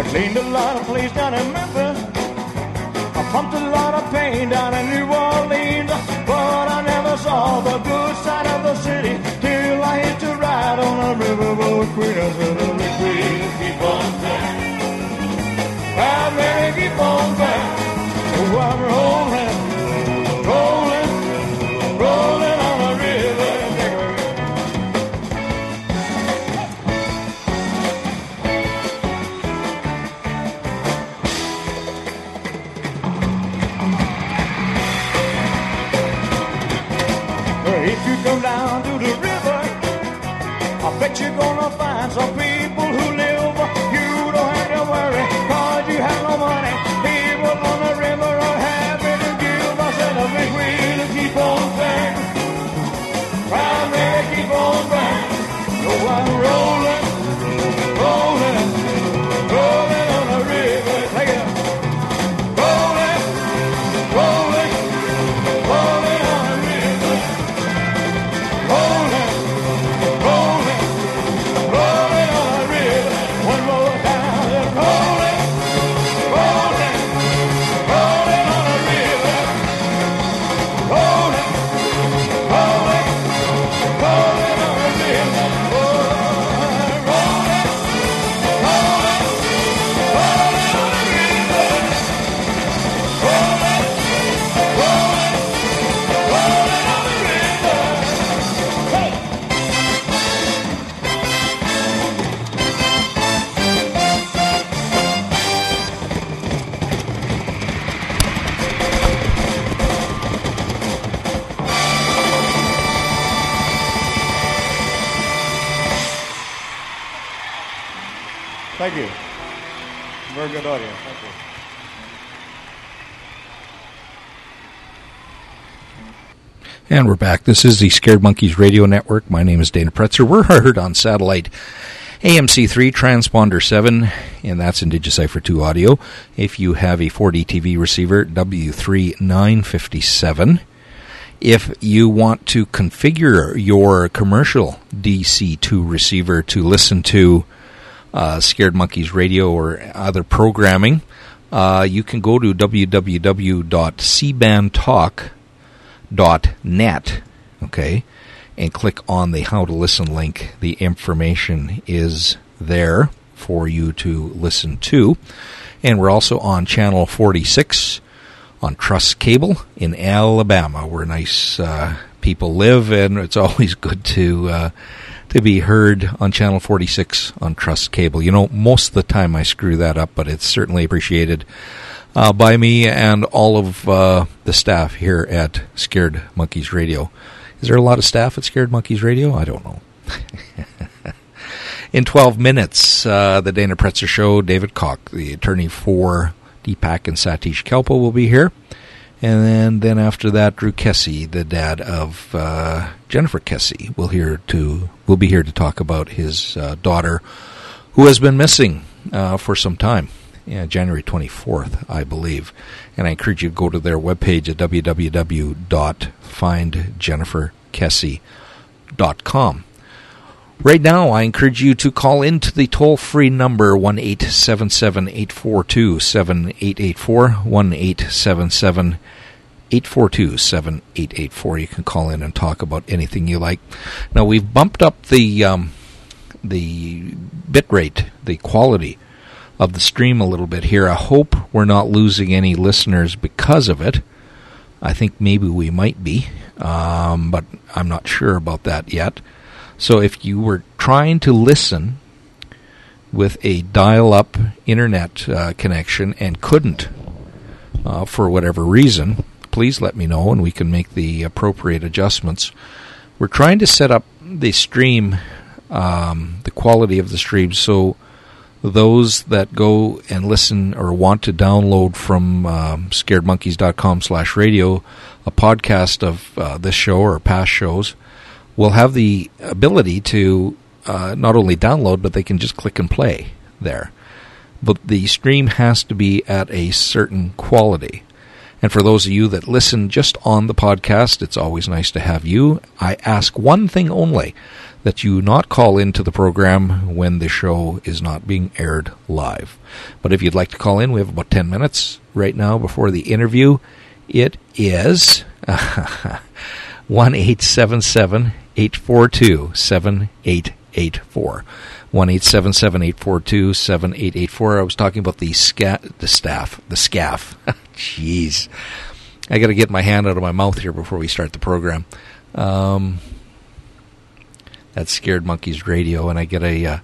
I cleaned a lot of plays down in Memphis. I pumped a lot of pain down in New Orleans. But I never saw the good side of the city till I hit to ride on a riverboat queen. I said, oh, the queen, keep on playing. I'd rather keep on playing. Oh, I'm rolling, rolling, rolling on the river. If you come down to the river, I bet you're gonna find some people who live. You don't have to worry, cause you have no money. People on the river are happy to give. I said, a big wheel to keep on burning. Proud man, keep on burning. So I'm rolling, rolling, rolling on the river. Take it up. Rolling, rolling, rolling on the river. Rolling, rolling, rolling on the river. One more time, rolling, rolling, rolling on the river. Rolling, rolling, rolling on the river. Rolling, rolling, rolling, rolling on the river. Rolling, rolling, rolling on the river. Hey! Thank you. Very good audience. Thank you. And we're back. This is the Scared Monkeys Radio Network. My name is Dana Pretzer. We're heard on satellite AMC3, Transponder 7, and that's in Digicipher 2 audio. If you have a 4D TV receiver, W3957. If you want to configure your commercial DC2 receiver to listen to Scared Monkeys Radio or other programming, you can go to www.cbandtalk.net, okay, and click on the How to Listen link. The information is there for you to listen to. And we're also on Channel 46 on Truss Cable in Alabama, where nice people live, and it's always good to be heard on Channel 46 on Truss Cable. You know, most of the time I screw that up, but it's certainly appreciated by me and all of the staff here at Scared Monkeys Radio. Is there a lot of staff at Scared Monkeys Radio? I don't know. In 12 minutes, the Dana Pretzer Show, David Koch, the attorney for Deepak and Satish Kalpa, will be here. And then after that, Drew Kessie, the dad of Jennifer Kessie, will be here to talk about his daughter, who has been missing for some time. Yeah, January 24th, I believe. And I encourage you to go to their webpage at www.findjenniferkessie.com. Right now, I encourage you to call into the toll-free number 1-877-842-7884, 1-877-842-7884. You can call in and talk about anything you like. Now, we've bumped up the bit rate, the quality of the stream a little bit here. I hope we're not losing any listeners because of it. I think maybe we might be, but I'm not sure about that yet. So if you were trying to listen with a dial-up internet connection and couldn't, for whatever reason, please let me know and we can make the appropriate adjustments. We're trying to set up the stream, the quality of the stream, so those that go and listen or want to download from scaredmonkeys.com/radio a podcast of this show or past shows will have the ability to not only download, but they can just click and play there. But the stream has to be at a certain quality. And for those of you that listen just on the podcast, it's always nice to have you. I ask one thing only, that you not call into the program when the show is not being aired live. But if you'd like to call in, we have about 10 minutes right now before the interview. It is 1-877-842-7884. 1-877-842-7884. I was talking about the SCAF. Jeez. I got to get my hand out of my mouth here before we start the program. That's Scared Monkeys Radio, and I get an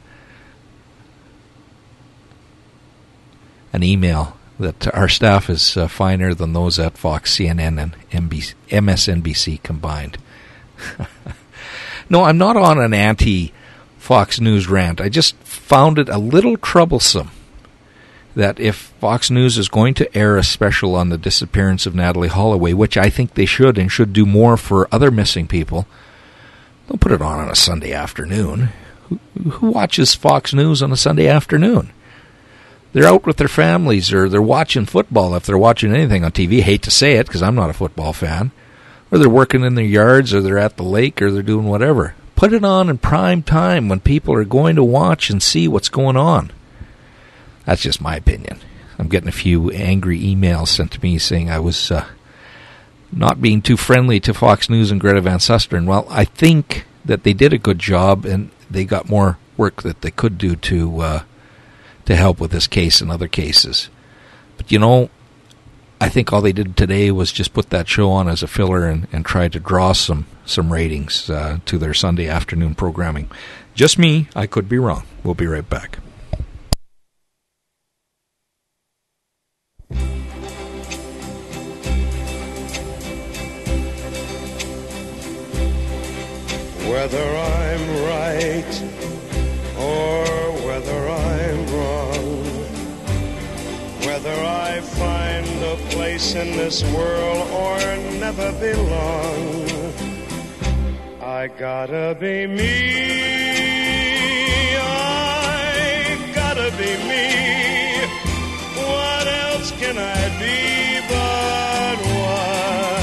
email that our staff is finer than those at Fox, CNN, and MSNBC combined. No, I'm not on an anti-Fox News rant. I just found it a little troublesome that if Fox News is going to air a special on the disappearance of Natalie Holloway, which I think they should and should do more for other missing people, don't put it on a Sunday afternoon. Who watches Fox News on a Sunday afternoon? They're out with their families, or they're watching football if they're watching anything on TV. Hate to say it, because I'm not a football fan. Or they're working in their yards, or they're at the lake, or they're doing whatever. Put it on in prime time when people are going to watch and see what's going on. That's just my opinion. I'm getting a few angry emails sent to me saying I was not being too friendly to Fox News and Greta Van Susteren. Well, I think that they did a good job, and they got more work that they could do to help with this case and other cases. But, you know, I think all they did today was just put that show on as a filler and try to draw some ratings to their Sunday afternoon programming. Just me. I could be wrong. We'll be right back. Whether I'm right or whether I'm wrong, whether I find a place in this world or never belong, I gotta be me, I gotta be me. What else can I be but what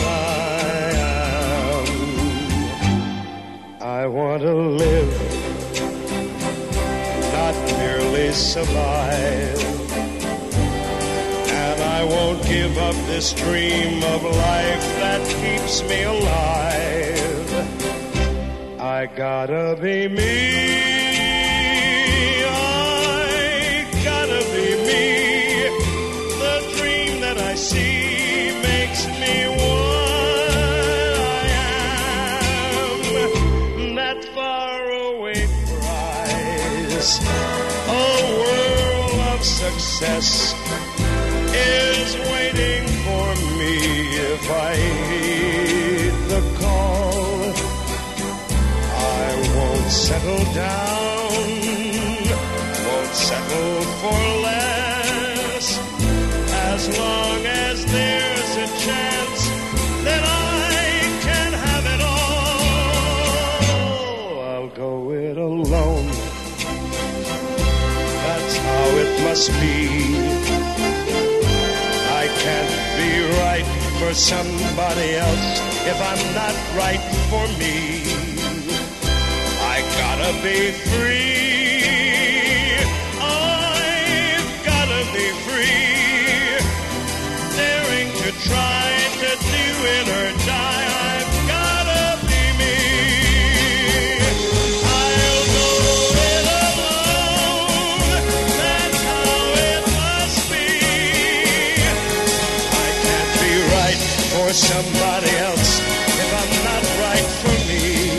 I am? I want to live, not merely survive. And I won't give up this dream of life that keeps me alive. I gotta be me, I gotta be me. The dream that I see makes me what I am. That faraway prize, a world of success, is waiting for me if I heed the call. I won't settle down, won't settle for less, as long as there's a chance that I can have it all. I'll go it alone, that's how it must be. I can't be right for somebody else if I'm not right for me. I gotta be free, I've gotta be free, daring to try to do it or die. I've gotta be me. I'll go it alone, that's how it must be. I can't be right for somebody else if I'm not right for me.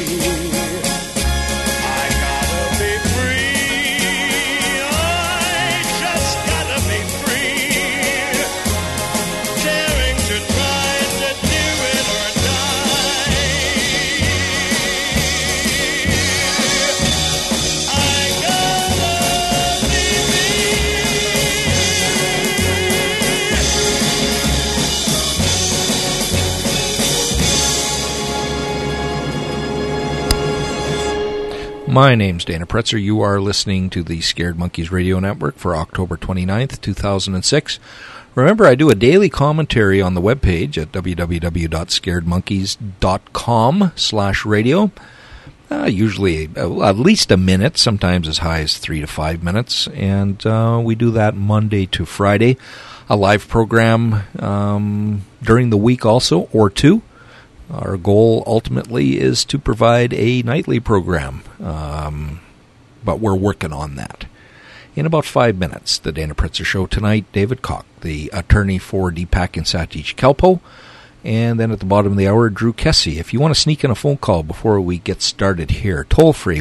My name's Dana Pretzer. You are listening to the Scared Monkeys Radio Network for October 29th, 2006. Remember, I do a daily commentary on the webpage at www.scaredmonkeys.com/radio. Usually at least a minute, sometimes as high as 3 to 5 minutes. And we do that Monday to Friday. A live program during the week also, or two. Our goal ultimately is to provide a nightly program, but we're working on that. In about 5 minutes, the Dana Pretzer Show tonight, David Koch, the attorney for Deepak and Satish Kalpoe. And then at the bottom of the hour, Drew Kessie. If you want to sneak in a phone call before we get started here, toll free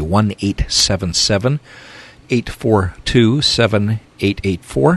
1-877-842-7884,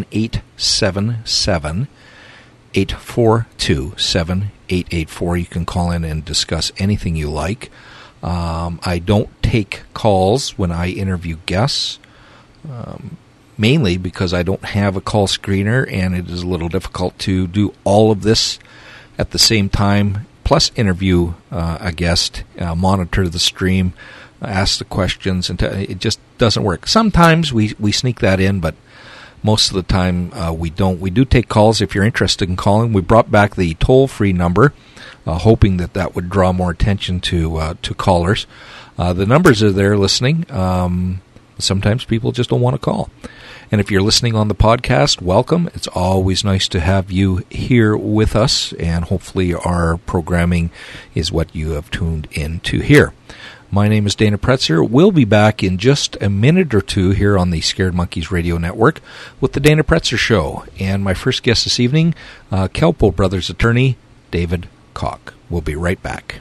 1-877-842-7884. You can call in and discuss anything you like. I don't take calls when I interview guests, mainly because I don't have a call screener, and it is a little difficult to do all of this at the same time, plus interview a guest, monitor the stream, ask the questions, and it just doesn't work. Sometimes we sneak that in, but most of the time we don't. We do take calls if you're interested in calling. We brought back the toll-free number, hoping that would draw more attention to callers. The numbers are there listening. Sometimes people just don't want to call. And if you're listening on the podcast, welcome. It's always nice to have you here with us, and hopefully our programming is what you have tuned in to hear. My name is Dana Pretzer. We'll be back in just a minute or two here on the Scared Monkeys Radio Network with the Dana Pretzer Show. And my first guest this evening, Kalpoe Brothers attorney, David Koch. We'll be right back.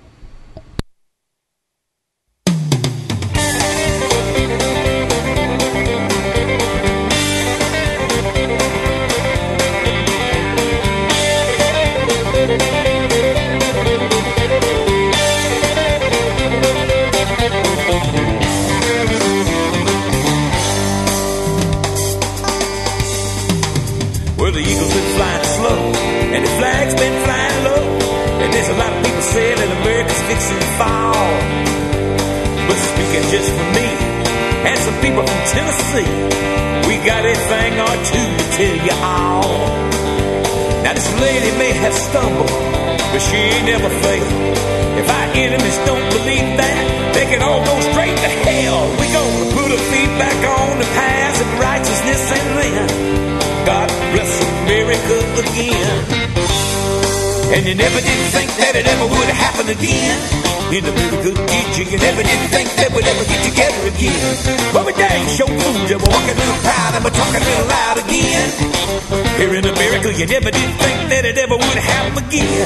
Well, the eagle's been flying slow, and the flag's been flying low, and there's a lot of people saying that America's fixing to fall. But speaking just for me, and some people from Tennessee, we got a thing or two to tell you all. Now this lady may have stumbled, but she ain't never failed. If our enemies don't believe that, they can all go straight to hell. We gonna put our feet back on the paths of righteousness and then God bless America again. And you never did think that it ever would happen again. In America, did you? You never did think that we'd ever get together again. But we dang sure fooled you. We're walking a little proud and we're talking a little loud again. Here in America, you never did think that it ever would happen again.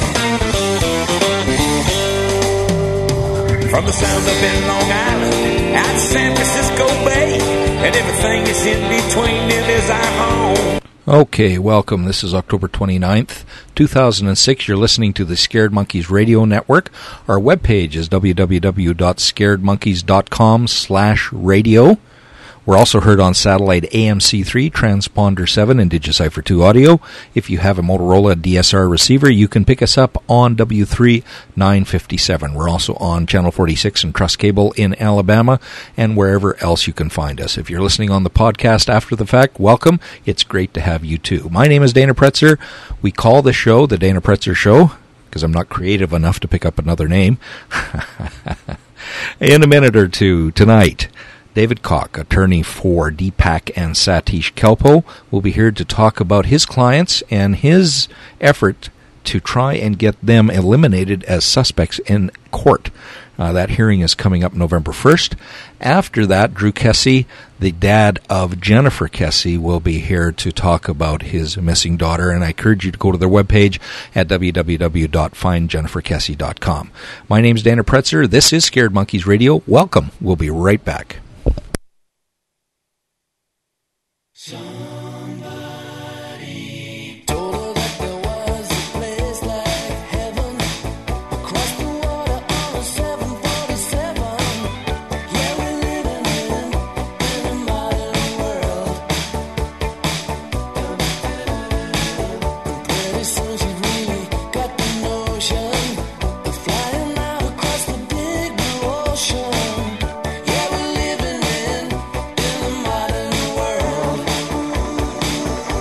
From the sound up in Long Island, out to San Francisco Bay, and everything is in between them is our home. Okay, welcome. This is October 29th, 2006. You're listening to the Scared Monkeys Radio Network. Our webpage is www.scaredmonkeys.com/radio. We're also heard on satellite AMC3, Transponder 7, and Digicipher 2 audio. If you have a Motorola DSR receiver, you can pick us up on W3 957. We're also on Channel 46 and Trust Cable in Alabama and wherever else you can find us. If you're listening on the podcast after the fact, welcome. It's great to have you too. My name is Dana Pretzer. We call the show the Dana Pretzer Show because I'm not creative enough to pick up another name. In a minute or two tonight, David Koch, attorney for Deepak and Satish Kalpoe, will be here to talk about his clients and his effort to try and get them eliminated as suspects in court. That hearing is coming up November 1st. After that, Drew Kessie, the dad of Jennifer Kessie, will be here to talk about his missing daughter, and I encourage you to go to their webpage at www.findjenniferkessie.com. My name's Dana Pretzer. This is Scared Monkeys Radio. Welcome. We'll be right back. Somebody told her that there was a place like heaven across the water on a 747. Yeah, we're living in a modern world. And pretty soon she really got the notion of flying out across the big blue ocean. Yeah, we're living in a modern world.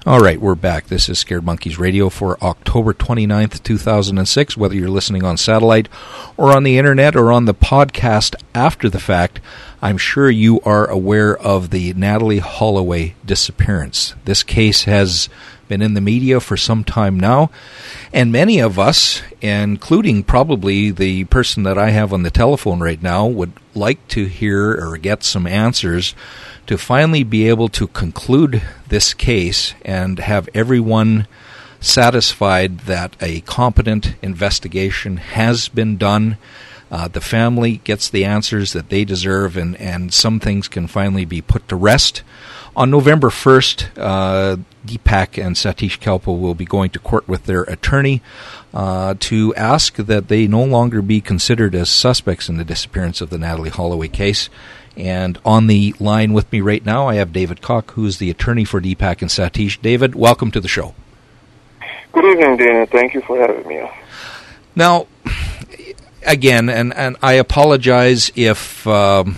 All right, we're back. This is Scared Monkeys Radio for October 29th, 2006. Whether you're listening on satellite or on the internet or on the podcast after the fact, I'm sure you are aware of the Natalee Holloway disappearance. This case has been in the media for some time now, and many of us, including probably the person that I have on the telephone right now, would like to hear or get some answers to finally be able to conclude this case and have everyone satisfied that a competent investigation has been done. The family gets the answers that they deserve, and some things can finally be put to rest. On November 1st, Deepak and Satish Kalpa will be going to court with their attorney to ask that they no longer be considered as suspects in the disappearance of the Natalee Holloway case. And on the line with me right now, I have David Koch, who is the attorney for Deepak and Satish. David, welcome to the show. Good evening, Dana. Thank you for having me. Now, again, and I apologize if my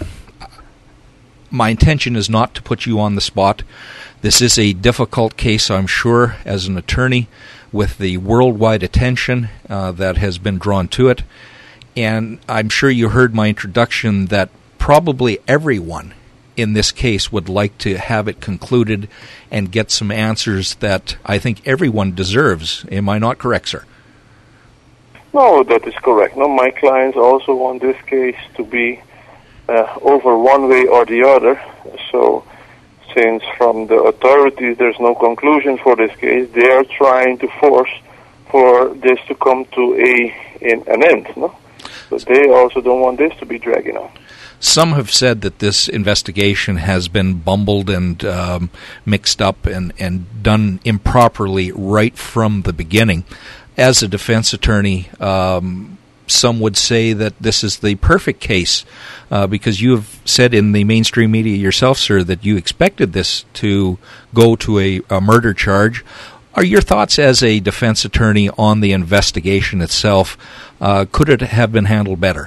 intention is not to put you on the spot. This is a difficult case, I'm sure, as an attorney, with the worldwide attention that has been drawn to it. And I'm sure you heard my introduction that probably everyone in this case would like to have it concluded and get some answers that I think everyone deserves. Am I not correct, sir? No, that is correct. No, my clients also want this case to be over one way or the other. So, since from the authorities there's no conclusion for this case, they are trying to force for this to come to an end. No, so they also don't want this to be dragging on. Some have said that this investigation has been bumbled and mixed up and done improperly right from the beginning. As a defense attorney, some would say that this is the perfect case because you have said in the mainstream media yourself, sir, that you expected this to go to a murder charge. Are your thoughts as a defense attorney on the investigation itself? Could it have been handled better?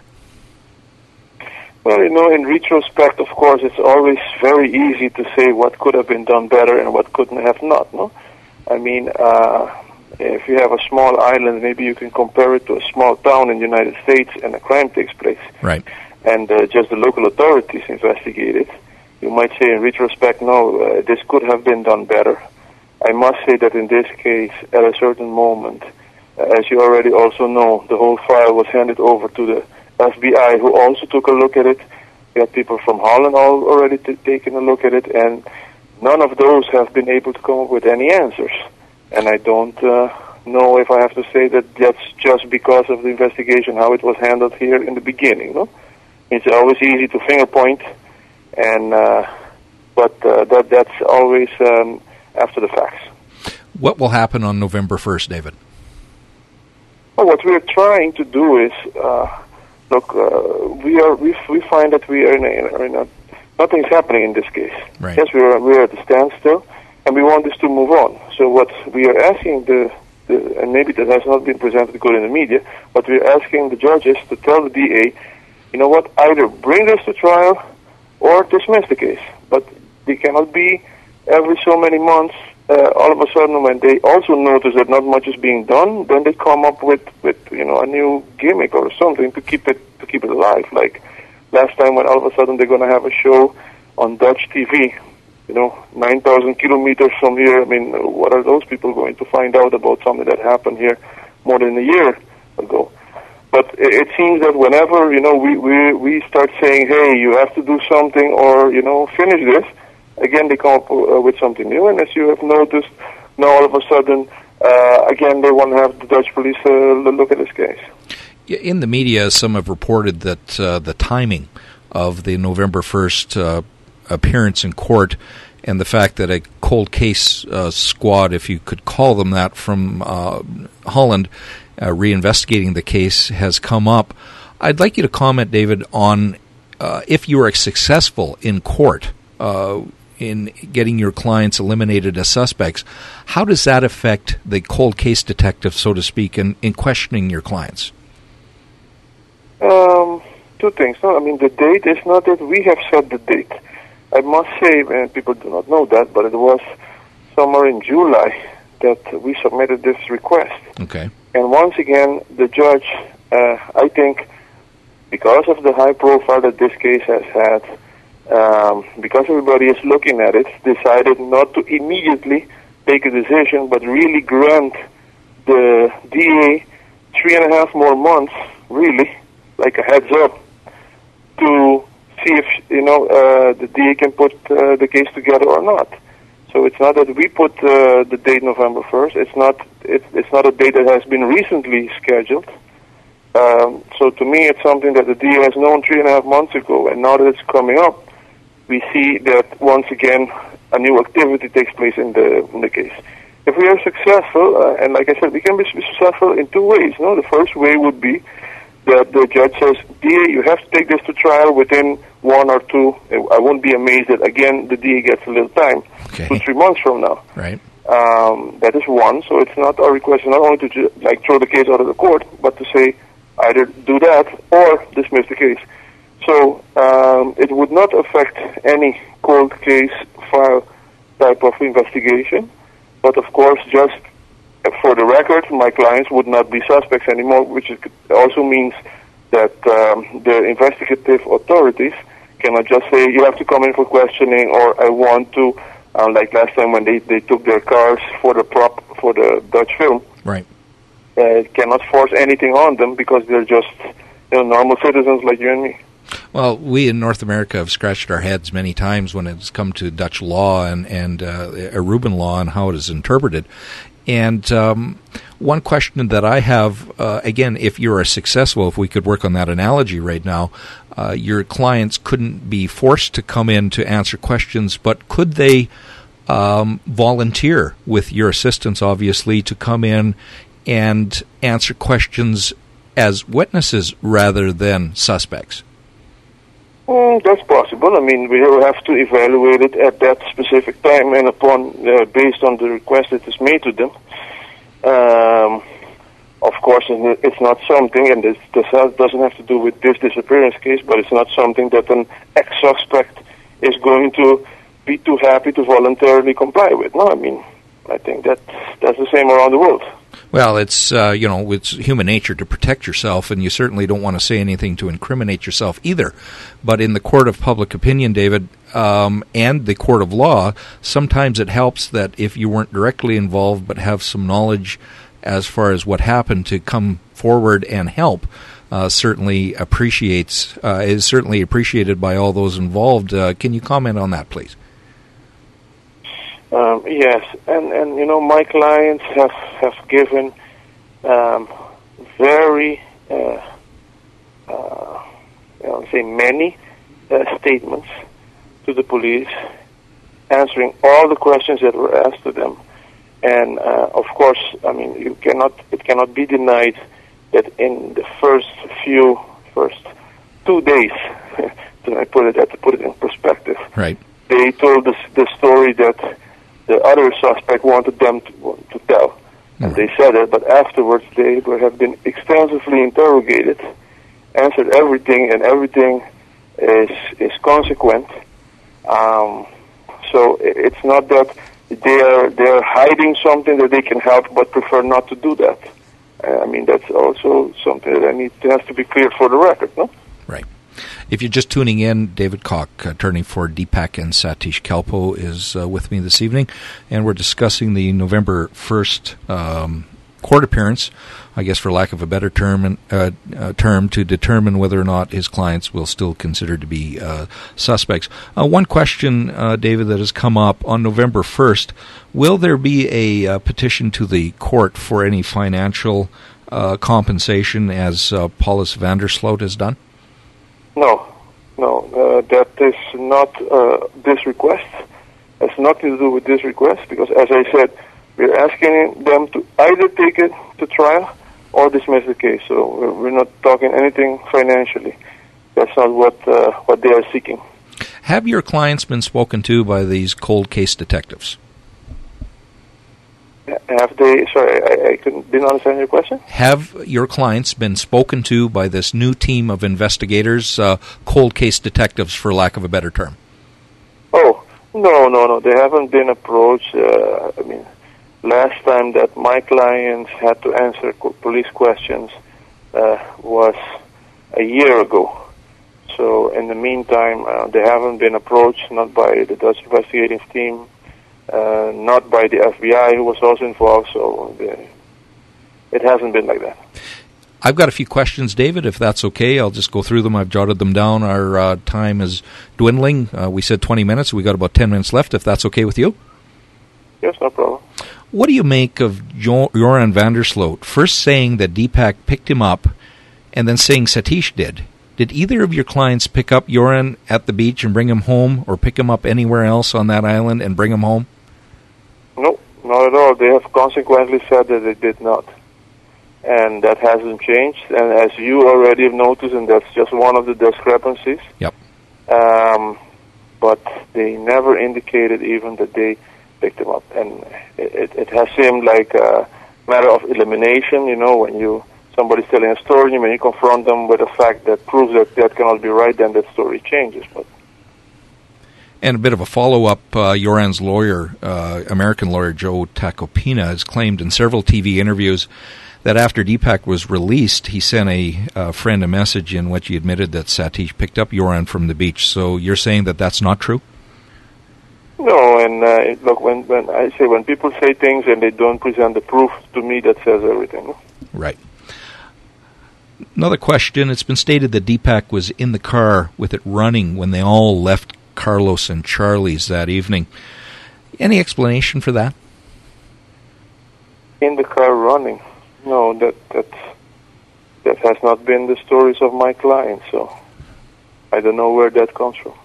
Well, in retrospect, of course, it's always very easy to say what could have been done better and what couldn't have not, no? I mean, if you have a small island, maybe you can compare it to a small town in the United States and a crime takes place. Right. And just the local authorities investigate it. You might say in retrospect, no, this could have been done better. I must say that in this case, at a certain moment, as you already also know, the whole file was handed over to the FBI, who also took a look at it. We had people from Holland already taken a look at it, and none of those have been able to come up with any answers. And I don't know if I have to say that that's just because of the investigation, how it was handled here in the beginning. No? It's always easy to finger point, and but that's always after the facts. What will happen on November 1st, David? Well, what we're trying to do is, look, we find that we are in a nothing's happening in this case. Right. Yes, we're at a standstill, and we want this to move on. So what we are asking and maybe that has not been presented good in the media, but we're asking the judges to tell the DA, you know what, either bring this to trial or dismiss the case. But they cannot be every so many months, all of a sudden when they also notice that not much is being done, then they come up with a new gimmick or something to keep it alive. Like last time when all of a sudden they're going to have a show on Dutch TV, 9,000 kilometers from here. I mean, what are those people going to find out about something that happened here more than a year ago? But it seems that whenever, we start saying, hey, you have to do something or, finish this, again, they come up with something new. And as you have noticed, now all of a sudden, again, they want to have the Dutch police look at this case. In the media, some have reported that the timing of the November 1st appearance in court and the fact that a cold case squad, if you could call them that, from Holland, reinvestigating the case has come up. I'd like you to comment, David, on if you are successful in court in getting your clients eliminated as suspects, how does that affect the cold case detective, so to speak, in questioning your clients? Two things. No, I mean, the date is not that we have set the date. I must say, and people do not know that, but it was somewhere in July that we submitted this request. Okay. And once again, the judge, I think, because of the high profile that this case has had, because everybody is looking at it, decided not to immediately take a decision, but really grant the DA 3.5 more months, really, like a heads up, to see if, the DA can put the case together or not. So it's not that we put the date November 1st. It's not a date that has been recently scheduled. So to me, it's something that the DA has known 3.5 months ago, and now that it's coming up, we see that once again a new activity takes place in the case. If we are successful, and like I said, we can be successful in two ways. The first way would be that the judge says, DA, you have to take this to trial within 1 or 2. I won't be amazed that, again, the DA gets a little time, Okay. 2-3 months from now. Right. That is one. So it's not our request, not only to throw the case out of the court, but to say either do that or dismiss the case. So it would not affect any cold case file type of investigation. But of course, just for the record, my clients would not be suspects anymore, which also means that the investigative authorities cannot just say, you have to come in for questioning, or I want to, like last time when they took their cars for the Dutch film. Right. Cannot force anything on them because they're just normal citizens like you and me. Well, we in North America have scratched our heads many times when it's come to Dutch law and Aruban law and how it is interpreted. And one question that I have, again, if you're successful, if we could work on that analogy right now, your clients couldn't be forced to come in to answer questions, but could they volunteer with your assistance, obviously, to come in and answer questions as witnesses rather than suspects? That's possible. I mean, we will have to evaluate it at that specific time and upon based on the request that is made to them. Of course, it's not something, and this doesn't have to do with this disappearance case, but it's not something that an ex-suspect is going to be too happy to voluntarily comply with. No, I mean, I think that's the same around the world. Well, it's it's human nature to protect yourself, and you certainly don't want to say anything to incriminate yourself either. But in the court of public opinion, David, and the court of law, sometimes it helps that if you weren't directly involved but have some knowledge as far as what happened, to come forward and help. Is certainly appreciated by all those involved. Can you comment on that, please? Yes, and my clients have given very many statements to the police, answering all the questions that were asked to them, and of course, I mean, it cannot be denied that in the first 2 days, to put it in perspective, right, they told the story that the other suspect wanted them to tell. And they said it, but afterwards they have been extensively interrogated, answered everything, and everything is consequent. So it's not that they're hiding something that they can help, but prefer not to do that. I mean, that's also something that has to be clear for the record, no? Right. If you're just tuning in, David Koch, attorney for Deepak and Satish Kalpo, is with me this evening, and we're discussing the November 1st court appearance, I guess for lack of a better term, to determine whether or not his clients will still consider to be suspects. One question, David, that has come up on November 1st, will there be a petition to the court for any financial compensation as Paulus Vandersloot has done? No, that is not this request. It has nothing to do with this request, because as I said, we're asking them to either take it to trial or dismiss the case. So we're not talking anything financially. That's not what they are seeking. Have your clients been spoken to by these cold case detectives? Have they? Sorry, I didn't understand your question. Have your clients been spoken to by this new team of investigators, cold case detectives, for lack of a better term? Oh, No. They haven't been approached. I mean, last time that my clients had to answer police questions was a year ago. So in the meantime, they haven't been approached, not by the Dutch investigative team, not by the FBI, who was also involved. So it hasn't been like that. I've got a few questions, David, if that's okay. I'll just go through them. I've jotted them down. Our time is dwindling. We said 20 minutes. We got about 10 minutes left, if that's okay with you. Yes, no problem. What do you make of Joran van der Sloot first saying that Deepak picked him up and then saying Satish did? Did either of your clients pick up Joran at the beach and bring him home, or pick him up anywhere else on that island and bring him home? No, not at all. They have consequently said that they did not. And that hasn't changed. And as you already have noticed, and that's just one of the discrepancies. Yep. But they never indicated even that they picked him up. And it has seemed like a matter of elimination, when somebody's telling a story, and when you confront them with a fact that proves that cannot be right, then that story changes. And a bit of a follow-up, Joran's lawyer, American lawyer Joe Tacopina, has claimed in several TV interviews that after Deepak was released, he sent a friend a message in which he admitted that Satish picked up Joran from the beach. So you're saying that that's not true? No, and look, when people say things and they don't present the proof, to me that says everything. Right. Another question. It's been stated that Deepak was in the car with it running when they all left Carlos and Charlie's that evening. Any explanation for that? In the car running? No, that has not been the stories of my clients, so I don't know where that comes from.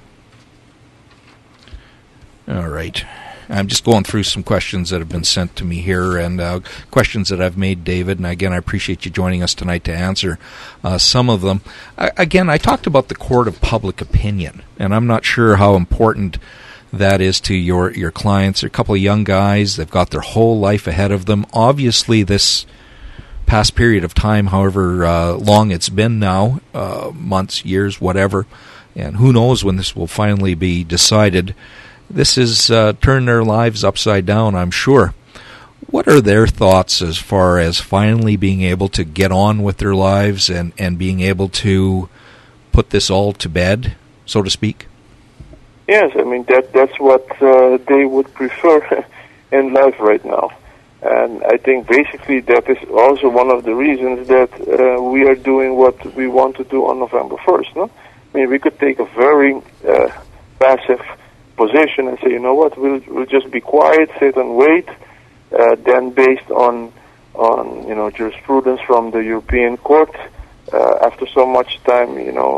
All right. I'm just going through some questions that have been sent to me here, and questions that I've made, David, and again, I appreciate you joining us tonight to answer some of them. Again, I talked about the court of public opinion, and I'm not sure how important that is to your clients. They're a couple of young guys. They've got their whole life ahead of them. Obviously, this past period of time, however long it's been now, months, years, whatever, and who knows when this will finally be decided, this has turned their lives upside down, I'm sure. What are their thoughts as far as finally being able to get on with their lives and being able to put this all to bed, so to speak? Yes, I mean, that's what they would prefer in life right now. And I think basically that is also one of the reasons that we are doing what we want to do on November 1st. No? I mean, we could take a very passive position and say, you know what, we'll just be quiet, sit and wait. Then based on jurisprudence from the European Court, after so much time,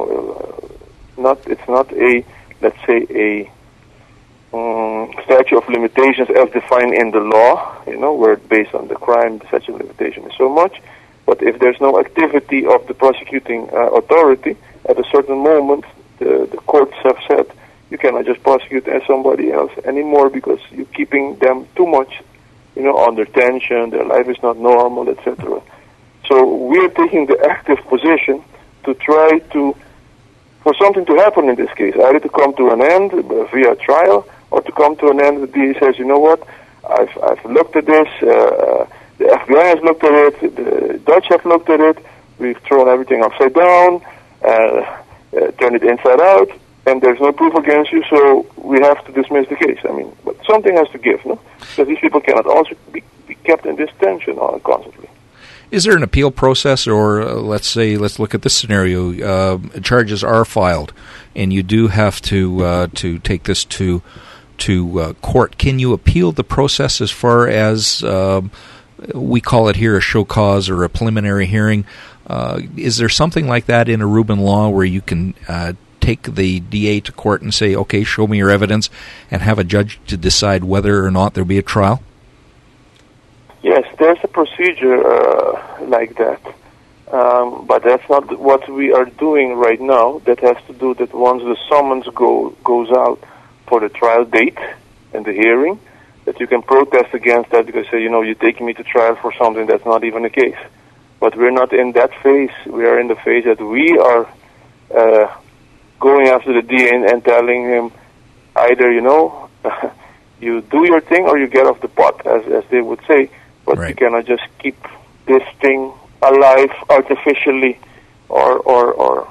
it's not a, let's say, a statute of limitations as defined in the law, where based on the crime, the statute of limitation is so much. But if there's no activity of the prosecuting authority, at a certain moment, the courts have said, you cannot just prosecute as somebody else anymore because you're keeping them too much, under tension, their life is not normal, etc. So we're taking the active position to try for something to happen in this case, either to come to an end via trial, or to come to an end, the DA says, you know what, I've looked at this, the FBI has looked at it, the Dutch have looked at it, we've thrown everything upside down, turned it inside out, and there's no proof against you, so we have to dismiss the case. I mean, but something has to give, no? Because these people cannot also be kept in this tension constantly. Is there an appeal process, or let's look at this scenario, charges are filed, and you do have to take this to court. Can you appeal the process as far as, we call it here a show cause or a preliminary hearing? Is there something like that in Aruban law where you can take the DA to court and say, okay, show me your evidence, and have a judge to decide whether or not there'll be a trial? Yes, there's a procedure like that, but that's not what we are doing right now. That has to do that once the summons goes out for the trial date and the hearing, that you can protest against that because say, you're taking me to trial for something that's not even the case. But we're not in that phase. We are in the phase that we are going after the DA and telling him, either, you do your thing or you get off the pot, as they would say. But Right. you cannot just keep this thing alive artificially, or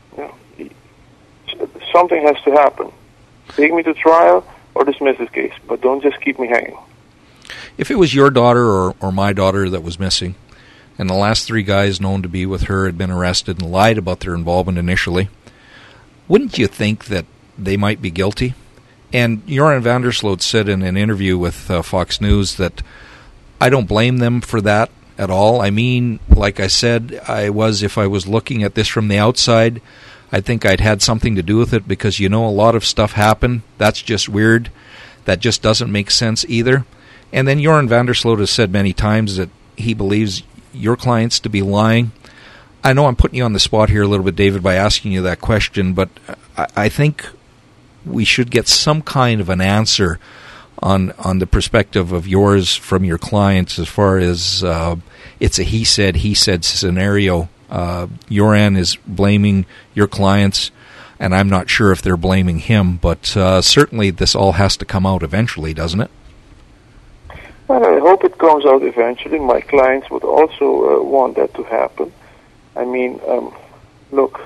something has to happen. Take me to trial or dismiss this case, but don't just keep me hanging. If it was your daughter or my daughter that was missing, and the last 3 guys known to be with her had been arrested and lied about their involvement initially, wouldn't you think that they might be guilty? And Joran van der Sloot said in an interview with Fox News that I don't blame them for that at all. I mean, like I said, if I was looking at this from the outside, I think I'd had something to do with it because, a lot of stuff happened. That's just weird. That just doesn't make sense either. And then Joran van der Sloot has said many times that he believes your clients to be lying. I know I'm putting you on the spot here a little bit, David, by asking you that question, but I think we should get some kind of an answer on the perspective of yours from your clients as far as it's a he said scenario. Joran is blaming your clients, and I'm not sure if they're blaming him, but certainly this all has to come out eventually, doesn't it? Well, I hope it comes out eventually. My clients would also want that to happen. I mean, look,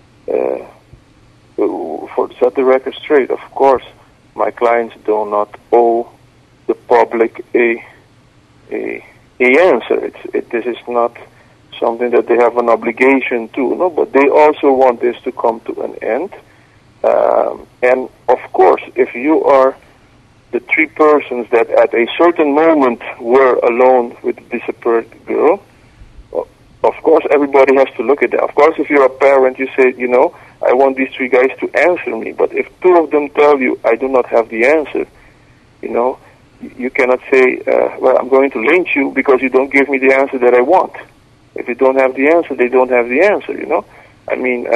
to set the record straight, of course, my clients do not owe the public a answer. This is not something that they have an obligation to, no, but they also want this to come to an end. And of course, if you are the 3 persons that at a certain moment were alone with the disappeared girl, of course everybody has to look at that. Of course, if you're a parent, you say, I want these 3 guys to answer me, but if 2 of them tell you, I do not have the answer, you cannot say, well, I'm going to lynch you because you don't give me the answer that I want. If you don't have the answer, they don't have the answer, I mean,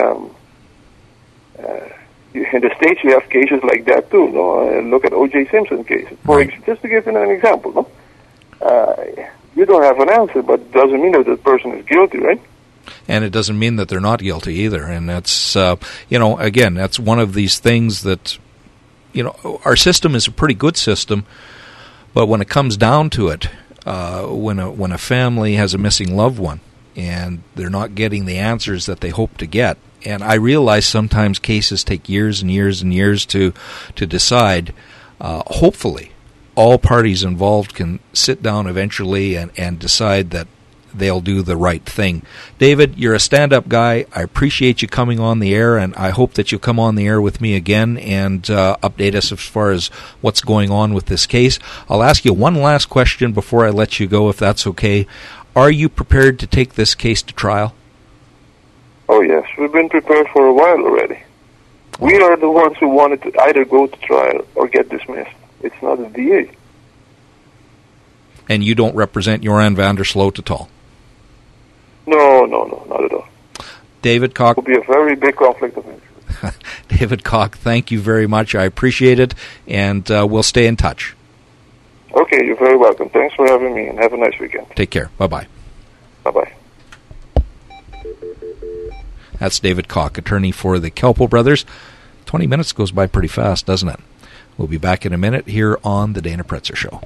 in the States you have cases like that too, no? Look at O.J. Simpson case. Just to give you an example, no? You don't have an answer, but it doesn't mean that the person is guilty, right? And it doesn't mean that they're not guilty either. And that's, again, that's one of these things that, our system is a pretty good system, but when it comes down to it, when a family has a missing loved one and they're not getting the answers that they hope to get, and I realize sometimes cases take years and years and years to decide, hopefully all parties involved can sit down eventually and decide that they'll do the right thing. David, you're a stand-up guy. I appreciate you coming on the air, and I hope that you'll come on the air with me again and update us as far as what's going on with this case. I'll ask you one last question before I let you go, if that's okay. Are you prepared to take this case to trial? Oh, yes. We've been prepared for a while already. We are the ones who wanted to either go to trial or get dismissed. It's not the DA. And you don't represent Joran van der Sloot at all? No, not at all. David Koch. It will be a very big conflict of interest. David Koch, thank you very much. I appreciate it, and we'll stay in touch. Okay, you're very welcome. Thanks for having me, and have a nice weekend. Take care. Bye-bye. Bye-bye. That's David Koch, attorney for the Kelpo brothers. 20 minutes goes by pretty fast, doesn't it? We'll be back in a minute here on The Dana Pretzer Show.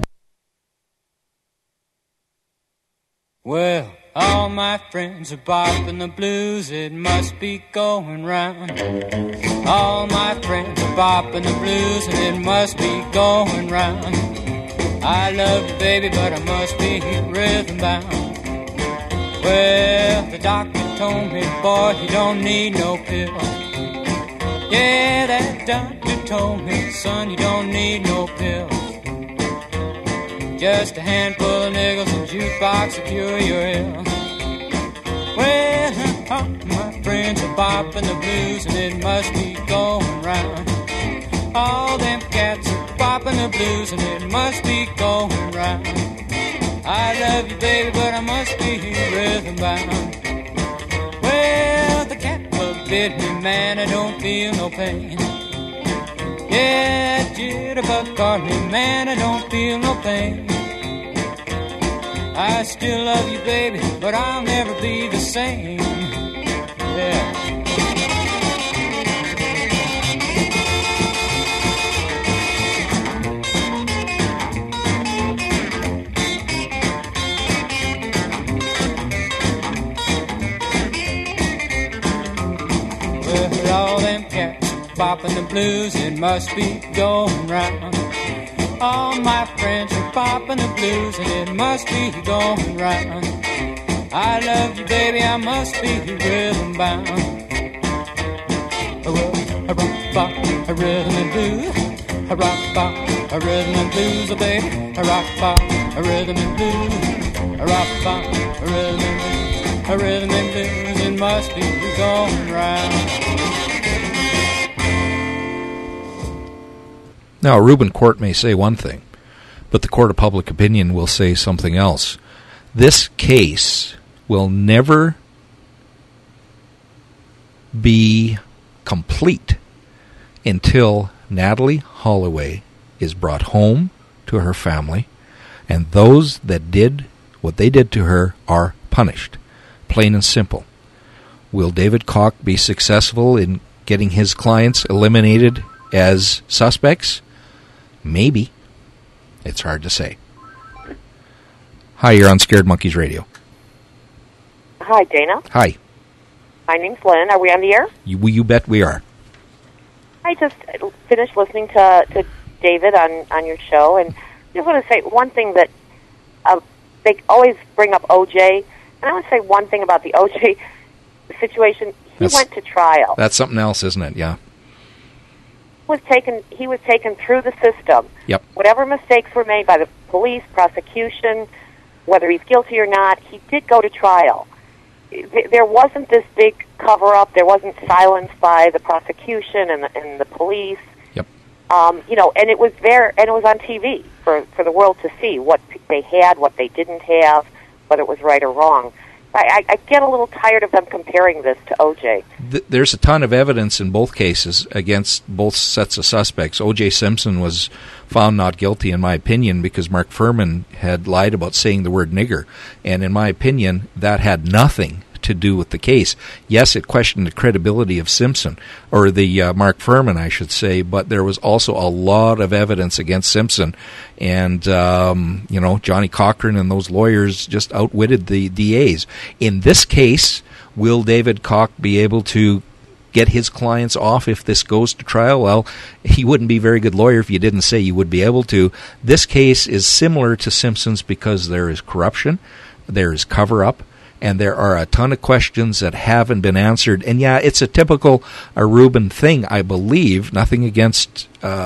Well, all my friends are bopping the blues, it must be going round. All my friends are bopping the blues, and it must be going round. I love you, baby, but I must be rhythm bound. Well, the doctor told me, boy, you don't need no pill. Yeah, that doctor told me, son, you don't need no pill. Just a handful of nickels and jukebox to cure your ill. Well, all my friends are bopping the blues, and it must be going round. All them cats are bopping the blues, and it must be going round. I love you, baby, but I must be rhythm bound. Well, the cat bug bit me, man, I don't feel no pain. Yeah, jitterbug caught me, man, I don't feel no pain. I still love you, baby, but I'll never be the same. Yeah. bopping the blues, it must be going round. All my friends are bopping the blues, and it must be going round. I love you, baby, I must be rhythm bound. A rock, bop, a rhythm and blues. A rock, bop, a rhythm and blues, oh baby. A rock, bop, a rhythm and blues. A rock, bop, a rhythm and blues. A rhythm and blues, it must be going round. Now, a Reuben court may say one thing, but the court of public opinion will say something else. This case will never be complete until Natalie Holloway is brought home to her family, and those that did what they did to her are punished. Plain and simple. Will David Koch be successful in getting his clients eliminated as suspects? Maybe. It's hard to say. Hi, you're on Scared Monkeys Radio. Hi, Dana. Hi. My name's Lynn. Are we on the air? You bet we are. I just finished listening to David on your show, and just want to say one thing that they always bring up OJ, and I want to say one thing about the OJ situation. He went to trial. That's something else, isn't it? Yeah. He was taken through the system. Yep. Whatever mistakes were made by the police, prosecution, whether he's guilty or not, he did go to trial. There wasn't this big cover-up. There wasn't silence by the prosecution and the police. Yep. And it was there, and it was on TV for the world to see what they had, what they didn't have, whether it was right or wrong. I get a little tired of them comparing this to O.J. There's a ton of evidence in both cases against both sets of suspects. O.J. Simpson was found not guilty, in my opinion, because Mark Fuhrman had lied about saying the word nigger. And in my opinion, that had nothing to do with the case. Yes, it questioned the credibility of Simpson, or the Mark Fuhrman, I should say, but there was also a lot of evidence against Simpson. And, Johnny Cochran and those lawyers just outwitted the DAs. In this case, will David Koch be able to get his clients off if this goes to trial? Well, he wouldn't be a very good lawyer if you didn't say you would be able to. This case is similar to Simpson's because there is corruption, there is cover-up, and there are a ton of questions that haven't been answered. And yeah, it's a typical Reuben thing, I believe. Nothing against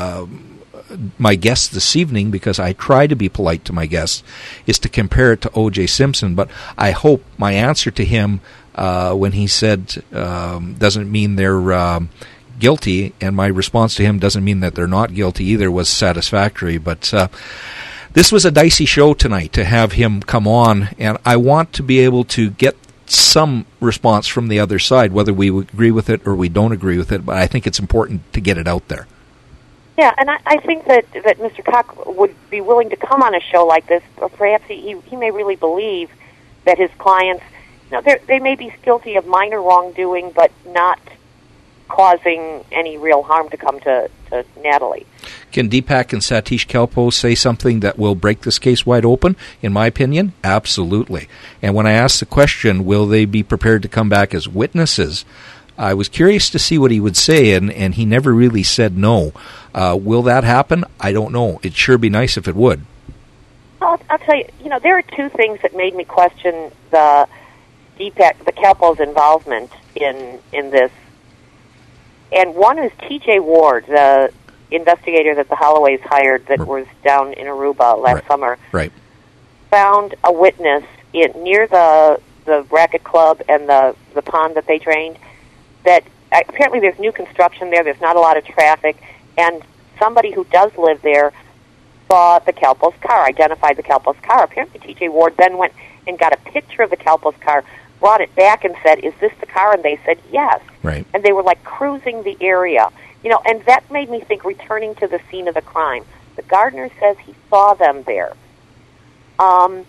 my guest this evening, because I try to be polite to my guests, is to compare it to O.J. Simpson. But I hope my answer to him when he said doesn't mean they're guilty, and my response to him doesn't mean that they're not guilty either, was satisfactory. But this was a dicey show tonight to have him come on, and I want to be able to get some response from the other side, whether we agree with it or we don't agree with it, but I think it's important to get it out there. Yeah, and I think that Mr. Koch would be willing to come on a show like this, or perhaps he may really believe that his clients, they may be guilty of minor wrongdoing, but not causing any real harm to come to Natalie. Can Deepak and Satish Kalpoe say something that will break this case wide open? In my opinion, absolutely. And when I asked the question, will they be prepared to come back as witnesses, I was curious to see what he would say, and he never really said no. Will that happen? I don't know. It'd sure be nice if it would. I'll tell you, there are two things that made me question the Kalpoe's involvement in this. And one is T.J. Ward, the investigator that the Holloways hired that was down in Aruba last summer. Right. Found a witness near the racket club and the pond that they drained that apparently there's new construction there, there's not a lot of traffic, and somebody who does live there saw the Kalpoe's car, identified the Kalpoe's car. Apparently T.J. Ward then went and got a picture of the Kalpoe's car, brought it back and said, "Is this the car?" And they said, "Yes." Right. And they were cruising the area. And that made me think, returning to the scene of the crime. The gardener says he saw them there. And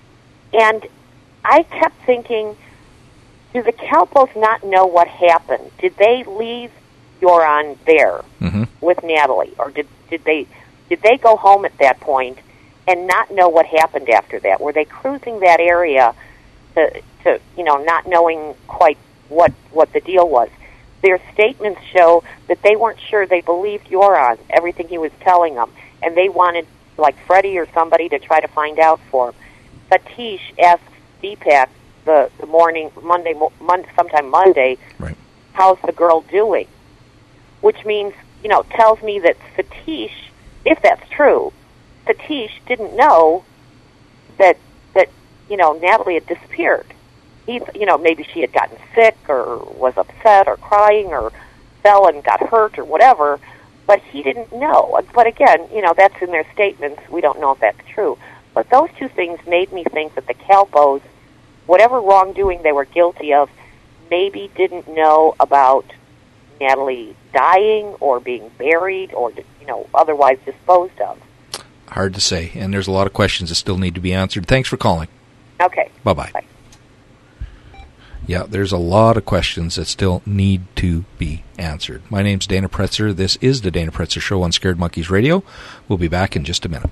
I kept thinking, do the Kalpoes not know what happened? Did they leave Joran there with Natalie? Or did they go home at that point and not know what happened after that? Were they cruising that area to not knowing quite what the deal was? their statements show that they weren't sure they believed Joran, everything he was telling them, and they wanted, like Freddie or somebody, to try to find out for him. Satish asked Deepak the morning, sometime Monday, Right. how's the girl doing? Which means, tells me that Satish, if that's true, Satish didn't know that Natalie had disappeared. He, maybe she had gotten sick or was upset or crying or fell and got hurt or whatever, but he didn't know. But again, that's in their statements. We don't know if that's true. But those two things made me think that the Kalpos, whatever wrongdoing they were guilty of, maybe didn't know about Natalie dying or being buried or, otherwise disposed of. Hard to say, and there's a lot of questions that still need to be answered. Thanks for calling. Okay. Bye-bye. Bye. Yeah, there's a lot of questions that still need to be answered. My name's Dana Pretzer. This is the Dana Pretzer Show on Scared Monkeys Radio. We'll be back in just a minute.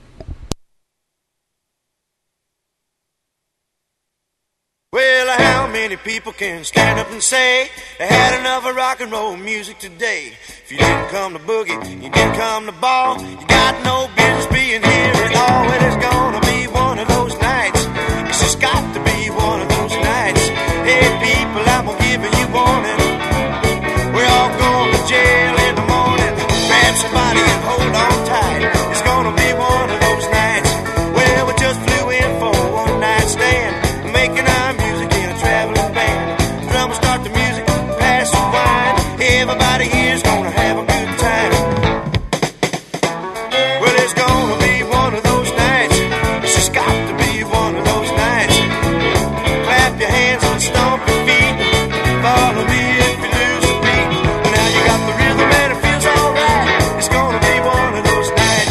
Well, how many people can stand up and say they had enough of rock and roll music today? If you didn't come to boogie, you didn't come to ball, you got no business being here at all. Well, it's gonna be one of those nights. It's just got to be one of those nights. Hey, people, I'm gonna give you warning. We're all going to jail in the morning. Grab somebody and hold on tight. It's gonna be one of those nights. Well, we just flew in for a one-night stand, making our music in a traveling band. Drummers start the music, pass the wine. Everybody here's gonna have a good time. Well, it's gonna be one of those nights. It's just got to be one of those nights. Clap your hands and stomp your feet. Follow me if you lose the beat. Now you got the rhythm and it feels alright. It's gonna be one of those nights.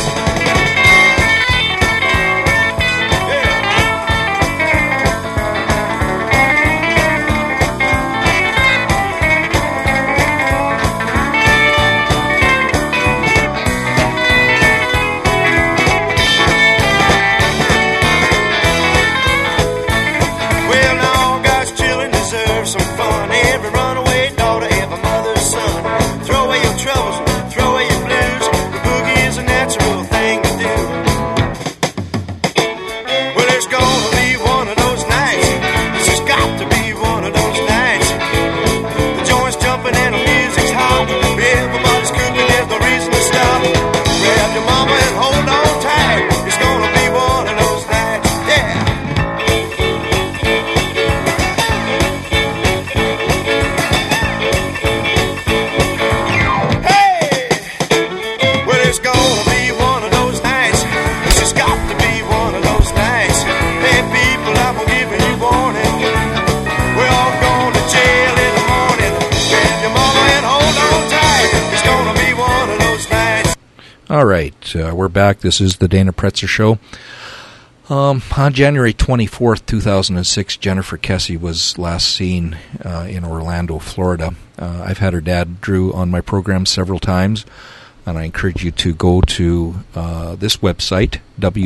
Well, now all God's children deserve some fun. Every runaway daughter, every mother's son. Throw away your troubles, throw away your blues. The boogie is a natural thing to do. Well, there's gonna be one of those nights. It's just got to be one of those nights. The joint's jumping and the music's hot. Everybody's cooking, there's no reason to stop. Grab your mama and hold on tight. It's gonna be one of those nights. Yeah. Well, it's gonna be one of those nights. It's just got to be one of those nights. Hey, people, I'm gonna give you warning. We're all going to jail in the morning. Grab your mama and hold on tight. It's gonna be one of those nights. All right, we're back. This is the Dana Pretzer Show. On January 24th, 2006, Jennifer Kesse was last seen in Orlando, Florida. I've had her dad, Drew, on my program several times, and I encourage you to go to this website,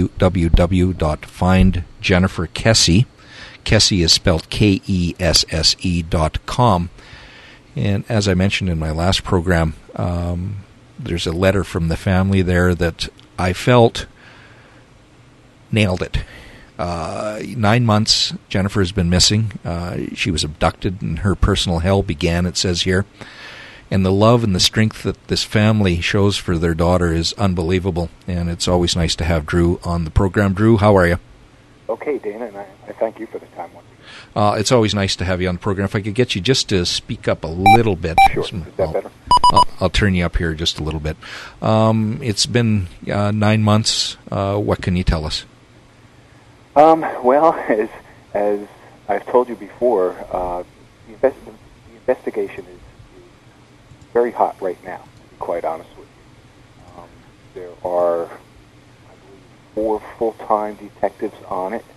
www.findjenniferkesse. Kesse is spelled Kesse.com. And as I mentioned in my last program, there's a letter from the family there that I felt nailed it. 9 months Jennifer has been missing. She was abducted and her personal hell began, it says here. And the love and the strength that this family shows for their daughter is unbelievable. And it's always nice to have Drew on the program. Drew, how are you? Okay, Dana, and I thank you for the time once again. It's always nice to have you on the program. If I could get you just to speak up a little bit. Sure. Is that better? I'll turn you up here just a little bit. It's been 9 months. What can you tell us? Well, as I've told you before, the investigation is very hot right now, to be quite honest with you. There are, I believe, 4 full-time detectives on it.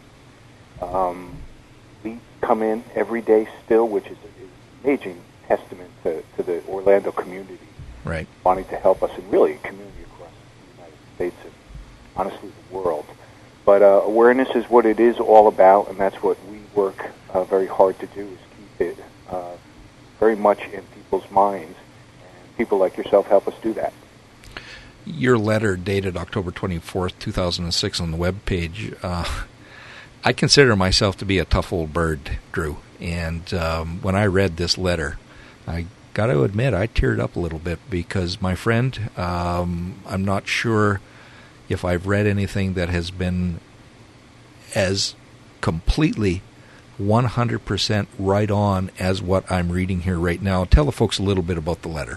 We come in every day still, which is an amazing testament to the Orlando community, Right. wanting to help us, and really a community across the United States and honestly the world. But awareness is what it is all about, and that's what we work very hard to do, is keep it very much in people's minds, and people like yourself help us do that. Your letter dated October 24th, 2006 on the webpage, I consider myself to be a tough old bird, Drew. And when I read this letter, I got to admit I teared up a little bit because, my friend, I'm not sure if I've read anything that has been as completely 100% right on as what I'm reading here right now. Tell the folks a little bit about the letter.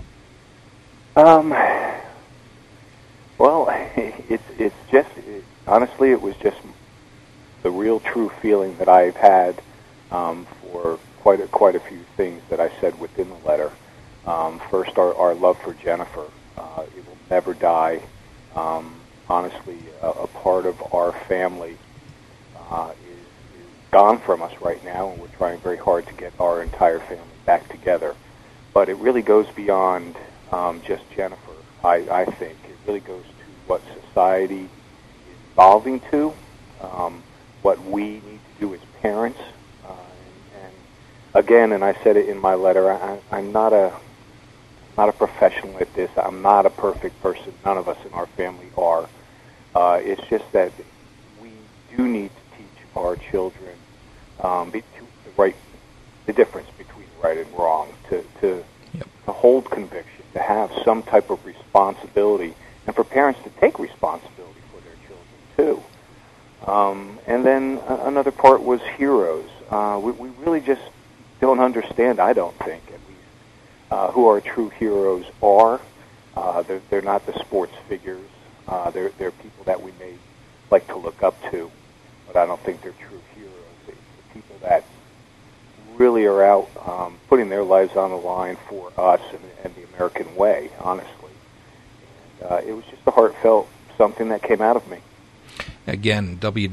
Well, it's just, honestly, it was just the real true feeling that I've had for quite a few things that I said within the letter. First, our love for Jennifer. It will never die. Honestly, a part of our family is gone from us right now, and we're trying very hard to get our entire family back together. But it really goes beyond just Jennifer, I think. It really goes to what society is evolving to, what we need to do as parents. And again, and I said it in my letter, I'm not a professional at this. I'm not a perfect person. None of us in our family are. It's just that we do need to teach our children the difference between right and wrong, to hold conviction, to have some type of responsibility, and for parents to take responsibility for their children too. And then another part was heroes. We really just don't understand, I don't think, at least, who our true heroes are. They're not the sports figures. They're people that we may like to look up to, but I don't think they're true heroes. They're people that really are out putting their lives on the line for us and the American way, honestly. And it was just a heartfelt something that came out of me. Again,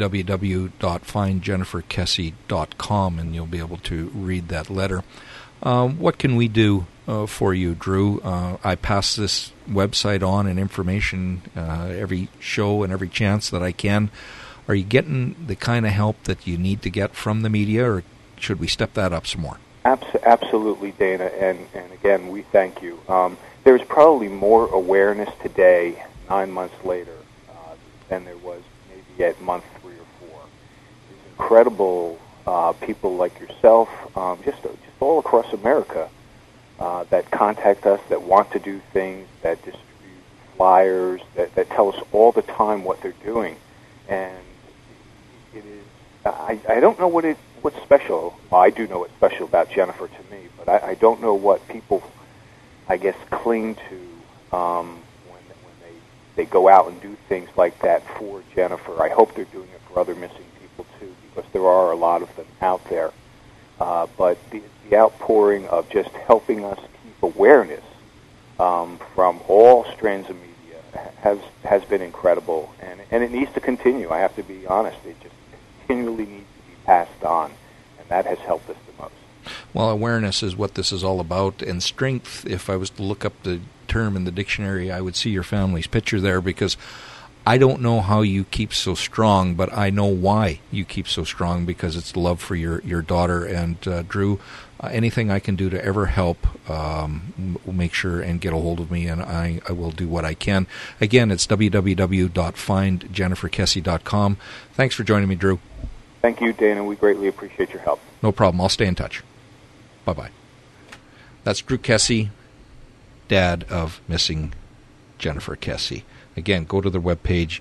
www.findjenniferkessie.com, and you'll be able to read that letter. What can we do for you, Drew? I pass this website on and information every show and every chance that I can. Are you getting the kind of help that you need to get from the media, or should we step that up some more? Absolutely, Dana, and again, we thank you. There's probably more awareness today, 9 months later, than there was maybe at month 3 or 4. There's incredible people like yourself, just all across America, that contact us, that want to do things, that distribute flyers, that tell us all the time what they're doing. And it is, I don't know what's special. Well, I do know what's special about Jennifer to me, but I don't know what people, I guess, cling to when they go out and do things like that for Jennifer. I hope they're doing it for other missing people too, because there are a lot of them out there. But the outpouring of just helping us keep awareness from all strands of media has been incredible, and it needs to continue. I have to be honest; it just continually needs to be passed on, and that has helped us the most. Well, awareness is what this is all about, and strength. If I was to look up the term in the dictionary, I would see your family's picture there, because I don't know how you keep so strong, but I know why you keep so strong, because it's love for your daughter. And Drew, anything I can do to ever help, make sure and get a hold of me, and I will do what I can. Again, it's www.findjenniferkessie.com. Thanks for joining me, Drew. Thank you, Dana. We greatly appreciate your help. No problem. I'll stay in touch. Bye-bye. That's Drew Kessie, dad of missing Jennifer Kessie. Again, go to their webpage,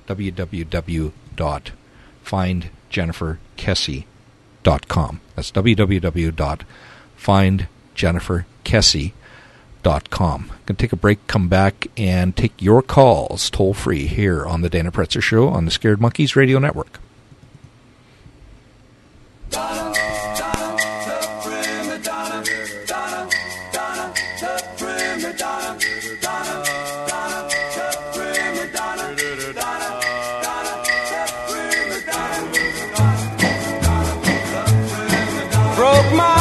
www.findjenniferkessie.com. That's www.findjenniferkessie.com. I'm going to take a break, come back, and take your calls toll-free here on the Dana Pretzer Show on the Scared Monkeys Radio Network. Broke my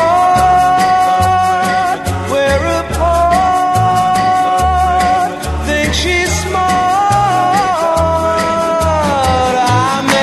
heart, whereupon think she's smart. I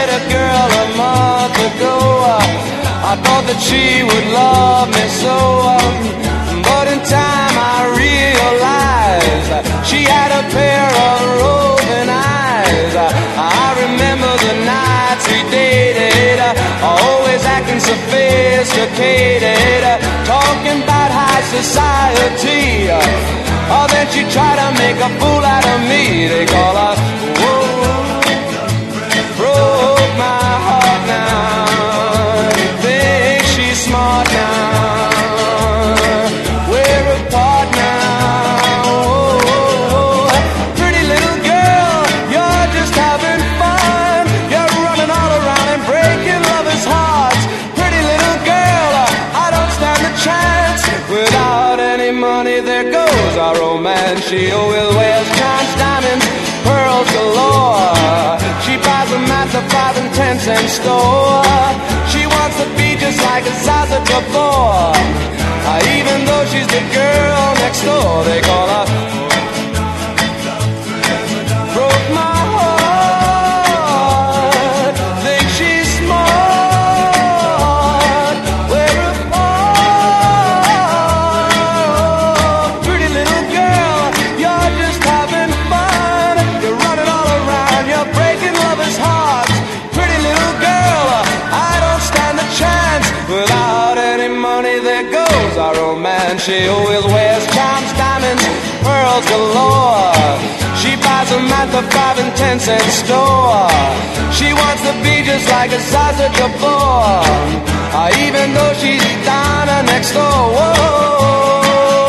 that she would love me so. But in time I realized she had a pair of roving eyes. I remember the nights we dated, always acting sophisticated, talking about high society. Oh, then she tried to make a fool out of me. They call her, whoa, broke my heart now. Think she's smart now. We're apart now. Whoa, pretty little girl, you're just having fun. You're running all around and breaking lovers' hearts. Pretty little girl, I don't stand a chance. Without any money, there goes our romance. She always wears charms, diamonds, pearls galore. She buys them at the 5 and 10 cent store. She wants to be just like a sausage before. Even though she's the girl next door, they call her. Broke my heart. Think she's smart. We're apart. Pretty little girl, you're just having fun. You're running all around, you're breaking lovers' hearts. Pretty little girl, I don't stand a chance. Without any money, there goes our romance. She always wears charms, diamonds, pearls galore. She buys them at the 5 and 10 cent store. She wants to be just like a sausage of four. Even though she's down next door. Whoa.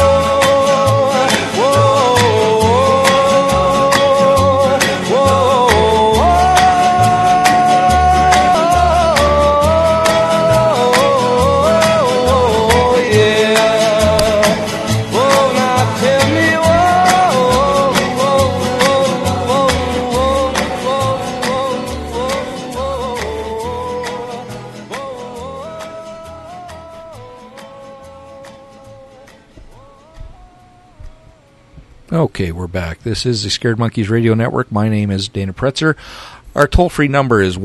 Okay, we're back. This is the Scared Monkeys Radio Network. My name is Dana Pretzer. Our toll-free number is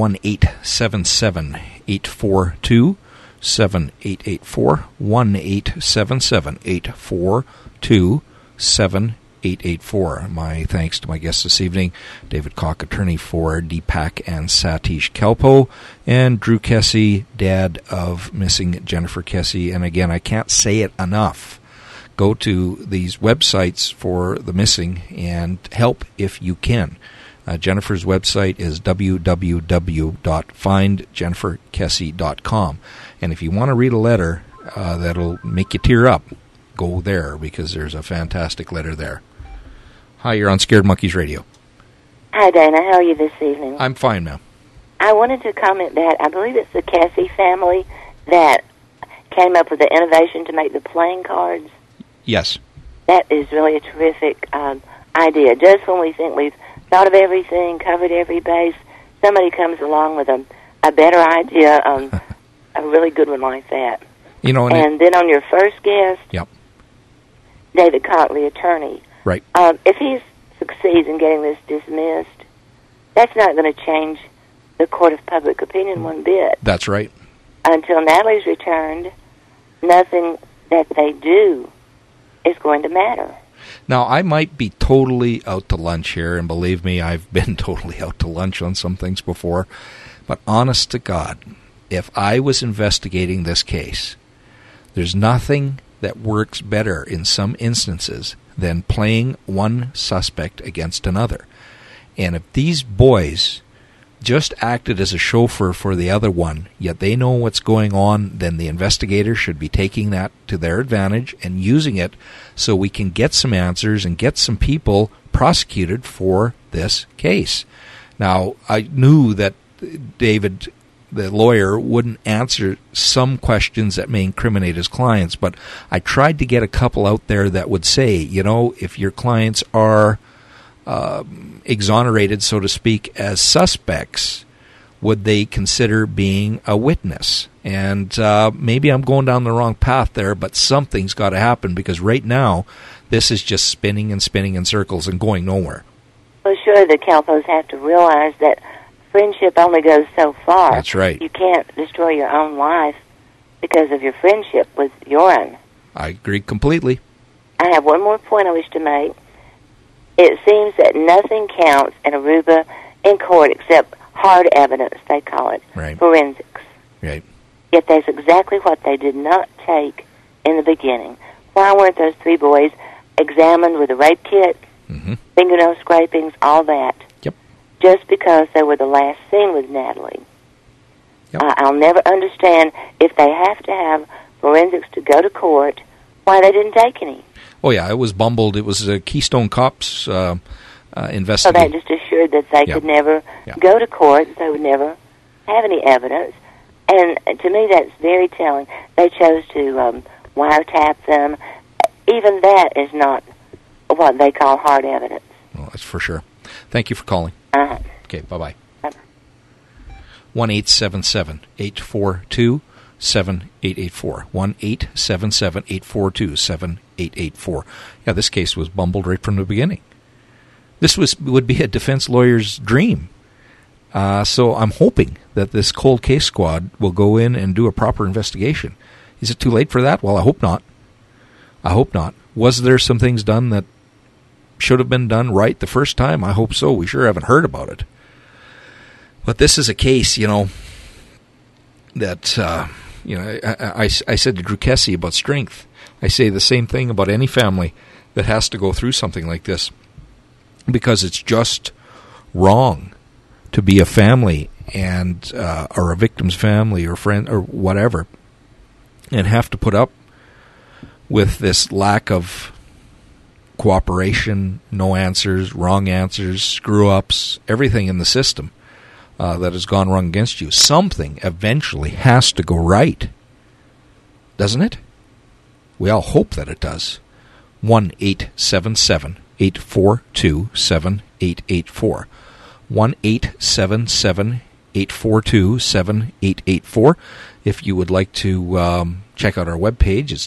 1-877-842-7884, 1-877-842-7884. My thanks to my guests this evening, David Koch, attorney for Deepak and Satish Kalpoe, and Drew Kessie, dad of missing Jennifer Kessie. And again, I can't say it enough. Go to these websites for the missing and help if you can. Jennifer's website is www.findjenniferkessie.com. And if you want to read a letter that'll make you tear up, go there, because there's a fantastic letter there. Hi, you're on Scared Monkeys Radio. Hi, Dana. How are you this evening? I'm fine, ma'am. I wanted to comment that I believe it's the Kessie family that came up with the innovation to make the playing cards. Yes. That is really a terrific idea. Just when we think we've thought of everything, covered every base, somebody comes along with a better idea, a really good one like that. You know, and then on your first guest, yep, David Cockley, attorney. Right. If he succeeds in getting this dismissed, that's not going to change the court of public opinion one bit. That's right. Until Natalie's returned, nothing that they do is going to matter. Now, I might be totally out to lunch here, and believe me, I've been totally out to lunch on some things before, but honest to God, if I was investigating this case, there's nothing that works better in some instances than playing one suspect against another. And if these boys just acted as a chauffeur for the other one, yet they know what's going on, then the investigator should be taking that to their advantage and using it so we can get some answers and get some people prosecuted for this case. Now, I knew that David, the lawyer, wouldn't answer some questions that may incriminate his clients, but I tried to get a couple out there that would say, you know, if your clients are exonerated, so to speak, as suspects, would they consider being a witness? And maybe I'm going down the wrong path there, but something's got to happen, because right now this is just spinning and spinning in circles and going nowhere. Well, sure, the Kalpoes have to realize that friendship only goes so far. That's right. You can't destroy your own life because of your friendship with Joran. I agree completely. I have one more point I wish to make. It seems that nothing counts in Aruba in court except hard evidence, they call it, Right. forensics. Right. Yet that's exactly what they did not take in the beginning. Why weren't those 3 boys examined with a rape kit, fingernail scrapings, all that? Yep. Just because they were the last seen with Natalie. Yep. I'll never understand if they have to have forensics to go to court, why they didn't take any. Oh, yeah, it was bumbled. It was Keystone Cops So investigation. that just assured that they could never go to court, they would never have any evidence. And to me, that's very telling. They chose to wiretap them. Even that is not what they call hard evidence. Well, that's for sure. Thank you for calling. Uh-huh. Okay, bye-bye. 1-877-842-7884. 1-877-842-7884. Yeah, this case was bumbled right from the beginning. This would be a defense lawyer's dream. So I'm hoping that this cold case squad will go in and do a proper investigation. Is it too late for that? Well, I hope not. I hope not. Was there some things done that should have been done right the first time? I hope so. We sure haven't heard about it. But this is a case, that, I said to Drew Kessie about strength. I say the same thing about any family that has to go through something like this, because it's just wrong to be a family and or a victim's family or friend or whatever, and have to put up with this lack of cooperation, no answers, wrong answers, screw-ups, everything in the system that has gone wrong against you. Something eventually has to go right, doesn't it? We all hope that it does. 1-877-842-7884. 1-877-842-7884. If you would like to check out our webpage, it's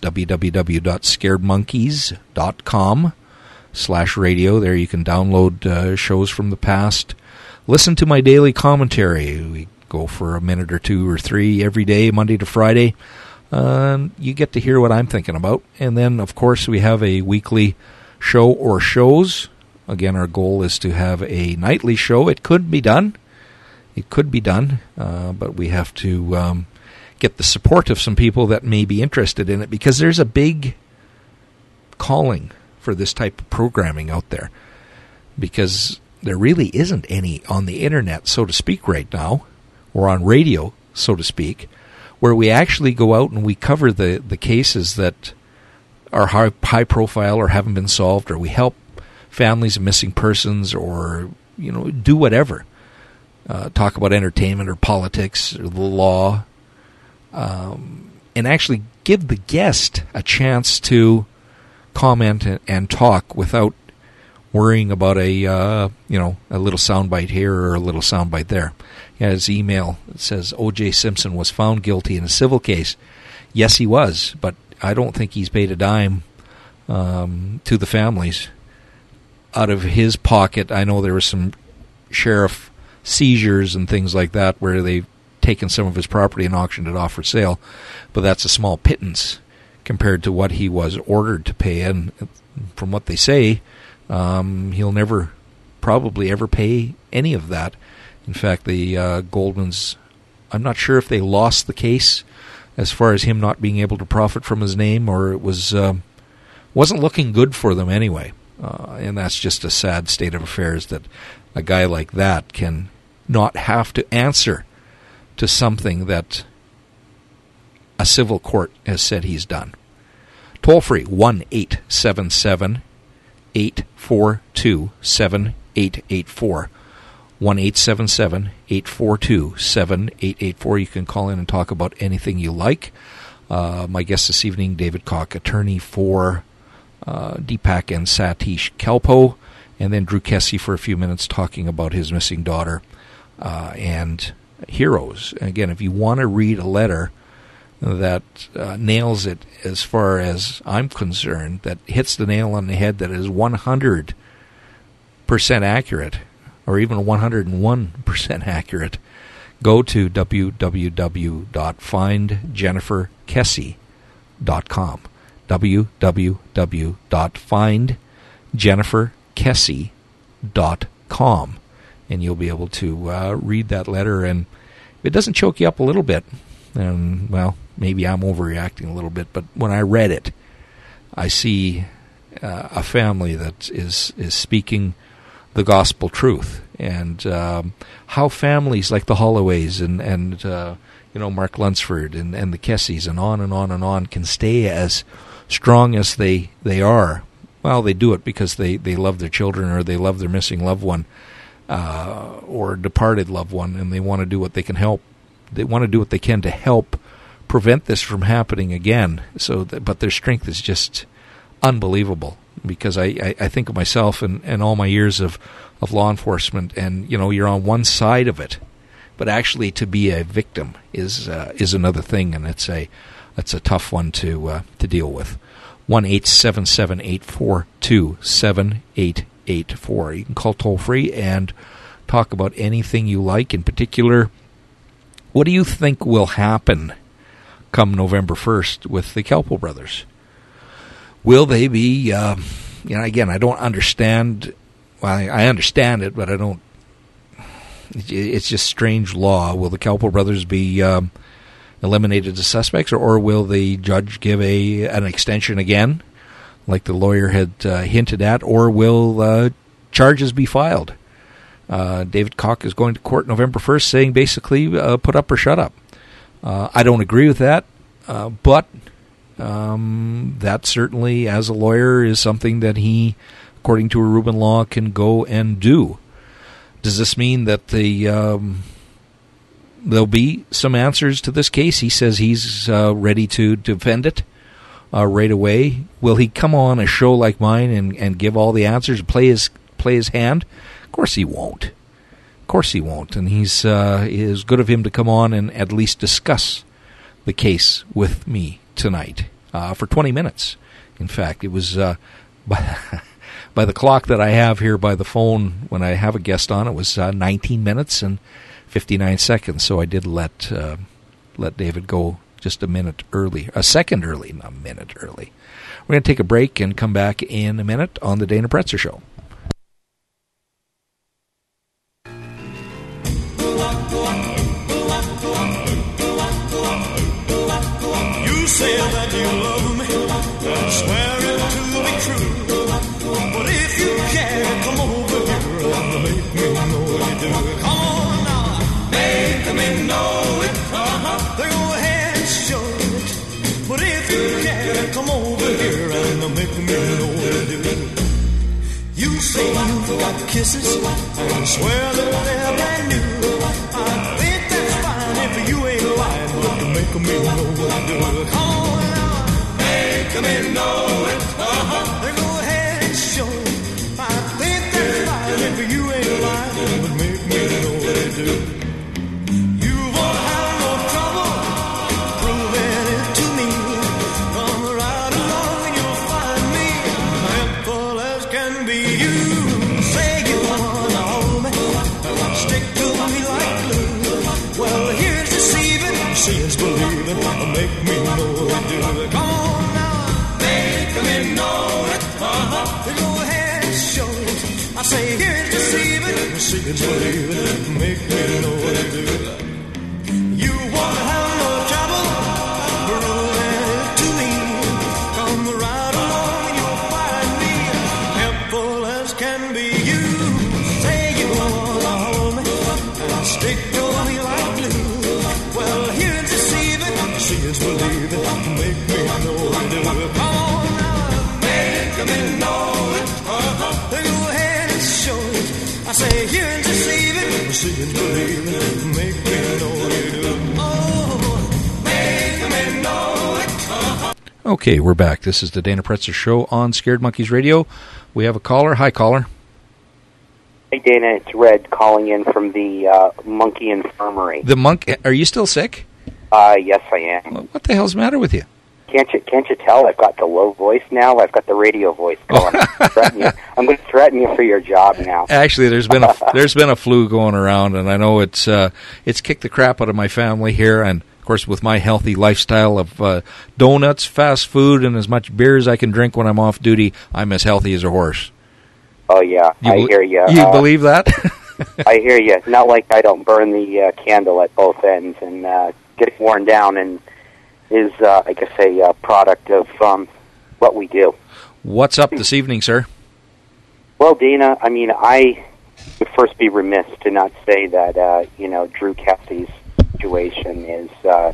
www.scaredmonkeys.com/radio. There you can download shows from the past. Listen to my daily commentary. We go for a minute or 2 or 3 every day, Monday to Friday. You get to hear what I'm thinking about. And then, of course, we have a weekly show or shows. Again, our goal is to have a nightly show. It could be done. But we have to get the support of some people that may be interested in it, because there's a big calling for this type of programming out there, because there really isn't any on the internet, so to speak, right now, or on radio, so to speak, where we actually go out and we cover the cases that are high profile or haven't been solved, or we help families of missing persons, or do whatever. Talk about entertainment or politics or the law, and actually give the guest a chance to comment and talk without worrying about a little soundbite here or a little soundbite there. Yeah, his email says O.J. Simpson was found guilty in a civil case. Yes, he was, but I don't think he's paid a dime to the families out of his pocket. I know there was some sheriff seizures and things like that where they've taken some of his property and auctioned it off for sale, but that's a small pittance compared to what he was ordered to pay. And from what they say, he'll never probably ever pay any of that. In fact, the Goldmans, I'm not sure if they lost the case as far as him not being able to profit from his name, or it wasn't looking good for them anyway. And that's just a sad state of affairs, that a guy like that can not have to answer to something that a civil court has said he's done. Toll free, 1-877-842-7884. 1-877-842-7884. You can call in and talk about anything you like. My guest this evening, David Koch, attorney for Deepak and Satish Kalpo, and then Drew Kessie for a few minutes talking about his missing daughter and heroes. Again, if you want to read a letter that nails it as far as I'm concerned, that hits the nail on the head, that is 100% accurate, or even 101% accurate, go to www.findjenniferkessie.com. www.findjenniferkessie.com. And you'll be able to read that letter. And if it doesn't choke you up a little bit, and, well, maybe I'm overreacting a little bit, but when I read it, I see a family that is speaking the gospel truth, and how families like the Holloways and Mark Lunsford and the Kessies and on and on and on can stay as strong as they are. Well, they do it because they love their children, or they love their missing loved one, or departed loved one, and they want to do what they can help. They want to do what they can to help prevent this from happening again. But their strength is just unbelievable, because I think of myself and all my years of law enforcement, and you're on one side of it, but actually to be a victim is another thing, and it's a tough one to deal with. 1-877-842-7884. You can call toll free and talk about anything you like. In particular, what do you think will happen come November 1st with the Kelpo brothers? Will they be, again, I don't understand, well, I understand it, but I don't, it's just strange law. Will the Kelpo brothers be eliminated as suspects, or will the judge give an extension again, like the lawyer had hinted at, or will charges be filed? David Koch is going to court November 1st saying basically put up or shut up. I don't agree with that, but that certainly, as a lawyer, is something that he, according to a Rubin law, can go and do. Does this mean that there'll be some answers to this case? He says he's ready to defend it right away. Will he come on a show like mine and give all the answers, play his hand? Of course he won't. Of course he won't. And it is good of him to come on and at least discuss the case with me tonight for 20 minutes. In fact, it was by the clock that I have here by the phone when I have a guest on, it was 19 minutes and 59 seconds. So I did let David go just a second early, not a minute early. We're going to take a break and come back in a minute on the Dana Pretzer Show. You say that you love me, and swear it to be true. But if you can't come over here and make me know you do, come on now, make me know it. Then go ahead and show it. But if you can't come over here and make me know you do, you say you've got kisses and swear that they're brand new. I think that's fine if you ain't lying, but to make me know what you do. Come on now, make me know it. Then go ahead and show it. I think that's fine if you ain't lying, but make me know what you do. You won't have no trouble proving it to me. Come right along and you'll find me helpful as can be. You say you wanna hold me, stick to me like glue. Well, here's deceiving, see it's believing, make me know what you do. Come on now, make me know it. Then go ahead and show it. I say here's deceiving, see it's believing, make me know what you do. You won't have no trouble proving it to me. Come right along and you'll find me helpful as can be. You say you wanna hold me and stick to me like glue. Well, here's deceiving, see it's believing, make me know what you do. Come on now, make me know it. Then go ahead and show it. I say here's deceiving, see it's believing, make me know what you do. Oh, make me know it. Okay, we're back. This is the Dana Pretzer Show on Scared Monkeys Radio. We have a caller. Hi, caller. Hey, Dana, it's Red calling in from the Monkey Infirmary. Are you still sick? Yes, I am. What the hell's the matter with you? Can't you tell I've got the low voice now? I've got the radio voice going. I'm going to threaten you for your job now. Actually, there's been a flu going around, and I know it's kicked the crap out of my family here. And of course, with my healthy lifestyle of donuts, fast food, and as much beer as I can drink when I'm off duty, I'm as healthy as a horse. Oh yeah, I hear you. You believe that? I hear you. Not like I don't burn the candle at both ends, and getting worn down and is, I guess, a product of what we do. What's up this evening, sir? Well, Dana, I mean, I would first be remiss to not say that, Drew Cassidy's situation is,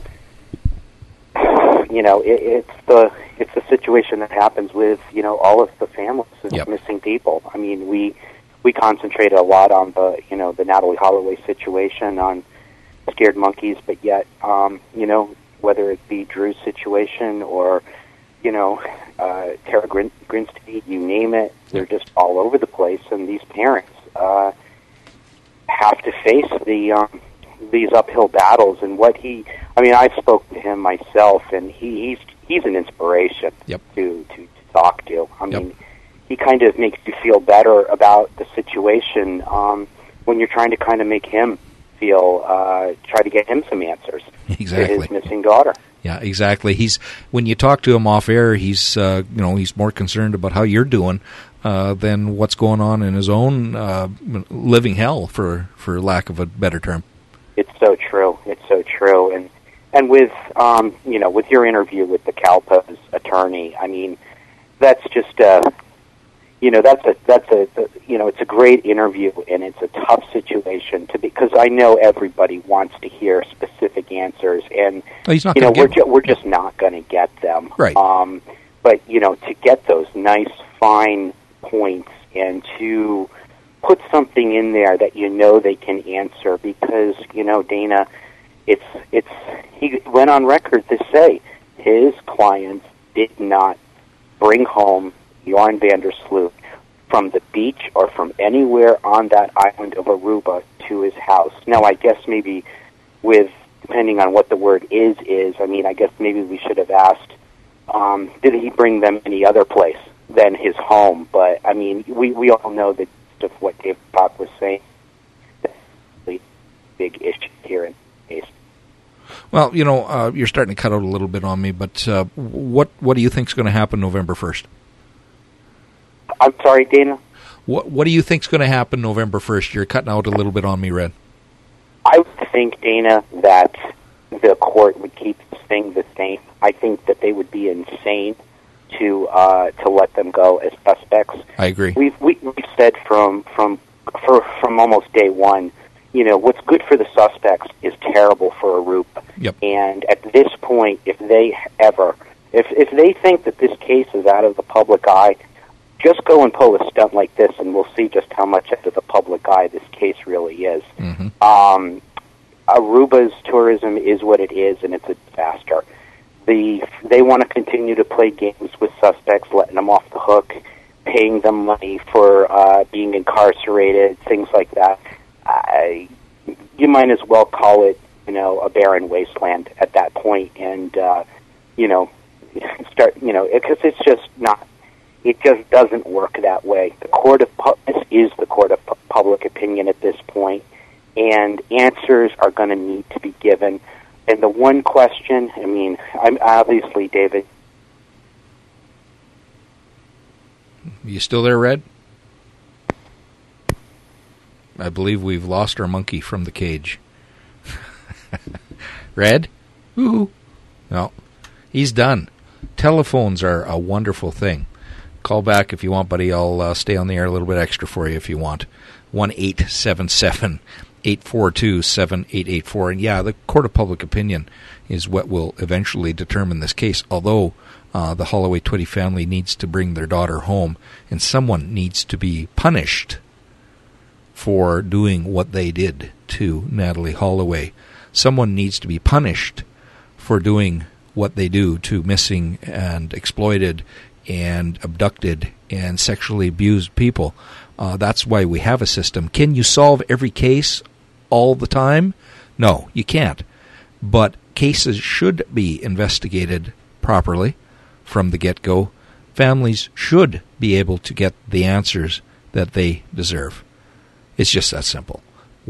it's the situation that happens with, all of the families of missing people. I mean, we concentrate a lot on the Natalie Holloway situation, on Scared Monkeys, but yet, whether it be Drew's situation or, Tara Grinstead, you name it, they're just all over the place, and these parents have to face these uphill battles. And I spoke to him myself, and he's an inspiration to talk to. I mean, he kind of makes you feel better about the situation when you're trying to kind of make him feel, try to get him some answers to his missing daughter. Yeah, exactly. When you talk to him off air, he's more concerned about how you're doing than what's going on in his own living hell, for lack of a better term. It's so true. It's so true. And with with your interview with the Kalpas attorney, I mean, that's just it's a great interview, and it's a tough situation because I know everybody wants to hear specific answers, and we're just not going to get them. Right. But to get those nice fine points and to put something in there that they can answer, because Dana, he went on record to say his clients did not bring home Joran van der Sloot from the beach or from anywhere on that island of Aruba to his house. Now, I guess maybe depending on what the word is, I mean, I guess maybe we should have asked, did he bring them any other place than his home? But, I mean, we all know that of what David Bach was saying, that's a big issue here in the case. Well, you're starting to cut out a little bit on me, but what do you think is going to happen November 1st? I'm sorry, Dana? What do you think is going to happen November 1st? You're cutting out a little bit on me, Red. I would think, Dana, that the court would keep this thing the same. I think that they would be insane to let them go as suspects. I agree. We've said from almost day one, what's good for the suspects is terrible for Aruba. Yep. And at this point, if they think that this case is out of the public eye, just go and pull a stunt like this, and we'll see just how much out of the public eye this case really is. Mm-hmm. Aruba's tourism is what it is, and it's a disaster. They want to continue to play games with suspects, letting them off the hook, paying them money for being incarcerated, things like that. You might as well call it, a barren wasteland at that point, and start, because it's just not. It just doesn't work that way. This is the court of public opinion at this point, and answers are going to need to be given. And the one question, I'm obviously, David. You still there, Red? I believe we've lost our monkey from the cage. Red? Ooh. No. He's done. Telephones are a wonderful thing. Call back if you want, buddy. I'll stay on the air a little bit extra for you if you want. 1-877-842-7884. And yeah, the court of public opinion is what will eventually determine this case, although the Holloway Twitty family needs to bring their daughter home, and someone needs to be punished for doing what they did to Natalie Holloway. Someone needs to be punished for doing what they do to missing and exploited and abducted and sexually abused people. That's why we have a system. Can you solve every case all the time? No, you can't. But cases should be investigated properly from the get-go, families should be able to get the answers that they deserve. It's just that simple.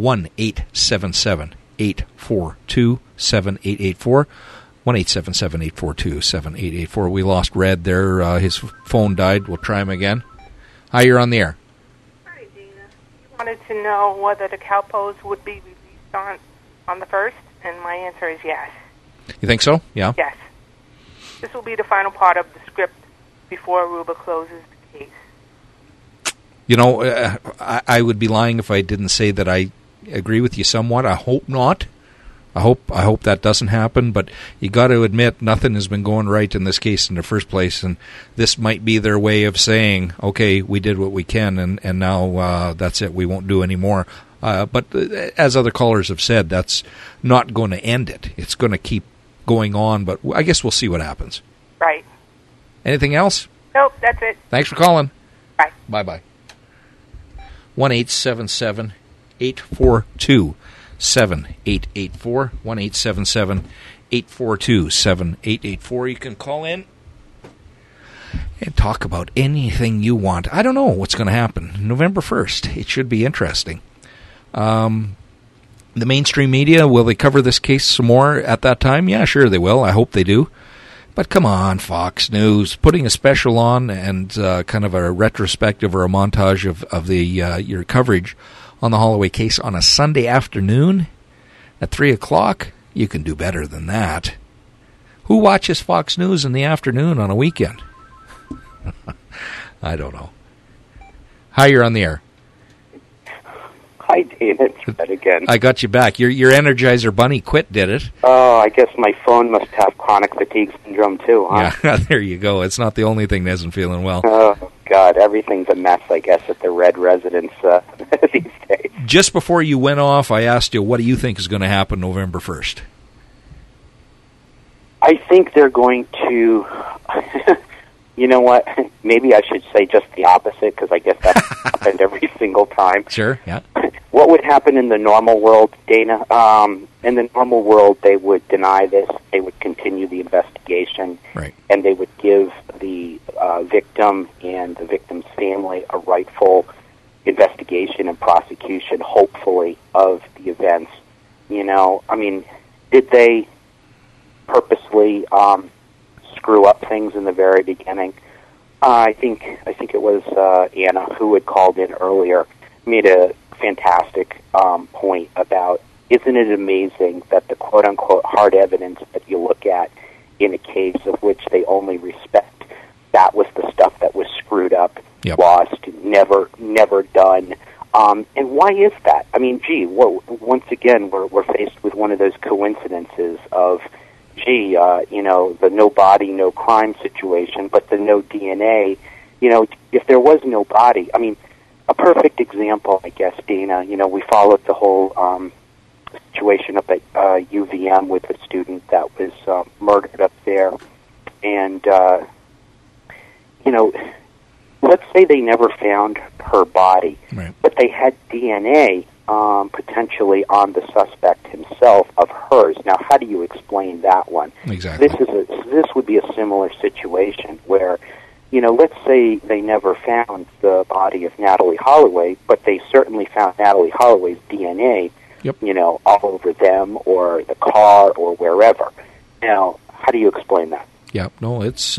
1-877-842-7884. 1-877-842-7884. We lost Red there. His phone died. We'll try him again. Hi, you're on the air. Hi, Dina. You wanted to know whether the Cowpos would be released on the 1st, and my answer is yes. You think so? Yeah? Yes. This will be the final part of the script before Aruba closes the case. You know, I would be lying if I didn't say that I agree with you somewhat. I hope not. I hope that doesn't happen, but you got to admit nothing has been going right in this case in the first place, and this might be their way of saying, okay, we did what we can, and now that's it, we won't do any more. But as other callers have said, that's not going to end it. It's going to keep going on, but I guess we'll see what happens. Right. Anything else? Nope, that's it. Thanks for calling. Bye. Bye-bye. 1-877-842-7884. 1-877-842-7884. You can call in and talk about anything you want. I don't know what's going to happen. November 1st. It should be interesting. The mainstream media, will they cover this case some more at that time? Yeah, sure they will. I hope they do. But come on, Fox News, putting a special on and kind of a retrospective or a montage of the your coverage on the Holloway case on a Sunday afternoon at 3 o'clock, you can do better than that. Who watches Fox News in the afternoon on a weekend? I don't know. Hi, you're on the air. Hi, David. It's Fred again. I got you back. Your Energizer Bunny quit, did it? Oh, I guess my phone must have chronic fatigue syndrome, too, huh? Yeah, there you go. It's not the only thing that isn't feeling well. Oh, God, everything's a mess, I guess, at the Red residence these days. Just before you went off, I asked you, what do you think is going to happen November 1st? I think they're going to... You know what? Maybe I should say just the opposite, because I guess that happened every single time. Sure, yeah. What would happen in the normal world, Dana? In the normal world, they would deny this. They would continue the investigation. Right. And they would give the victim and the victim's family a rightful investigation and prosecution, hopefully, of the events. You know, I mean, did they purposely... screw up things in the very beginning? I think it was Anna who had called in earlier, made a fantastic point about, isn't it amazing that the quote-unquote hard evidence that you look at in a case of which they only respect, that was the stuff that was screwed up, lost, never done. And why is that? I mean, gee, once again, we're faced with one of those coincidences of, the no body, no crime situation, but the no DNA. You know, if there was no body, I mean, a perfect example, I guess, Dana, we followed the whole situation up at UVM with a student that was murdered up there. And, let's say they never found her body, right, but they had DNA potentially on the suspect himself of hers. Now, how do you explain that one? Exactly. This would be a similar situation where, let's say they never found the body of Natalie Holloway, but they certainly found Natalie Holloway's DNA, all over them or the car or wherever. Now, how do you explain that? Yeah, no, it's,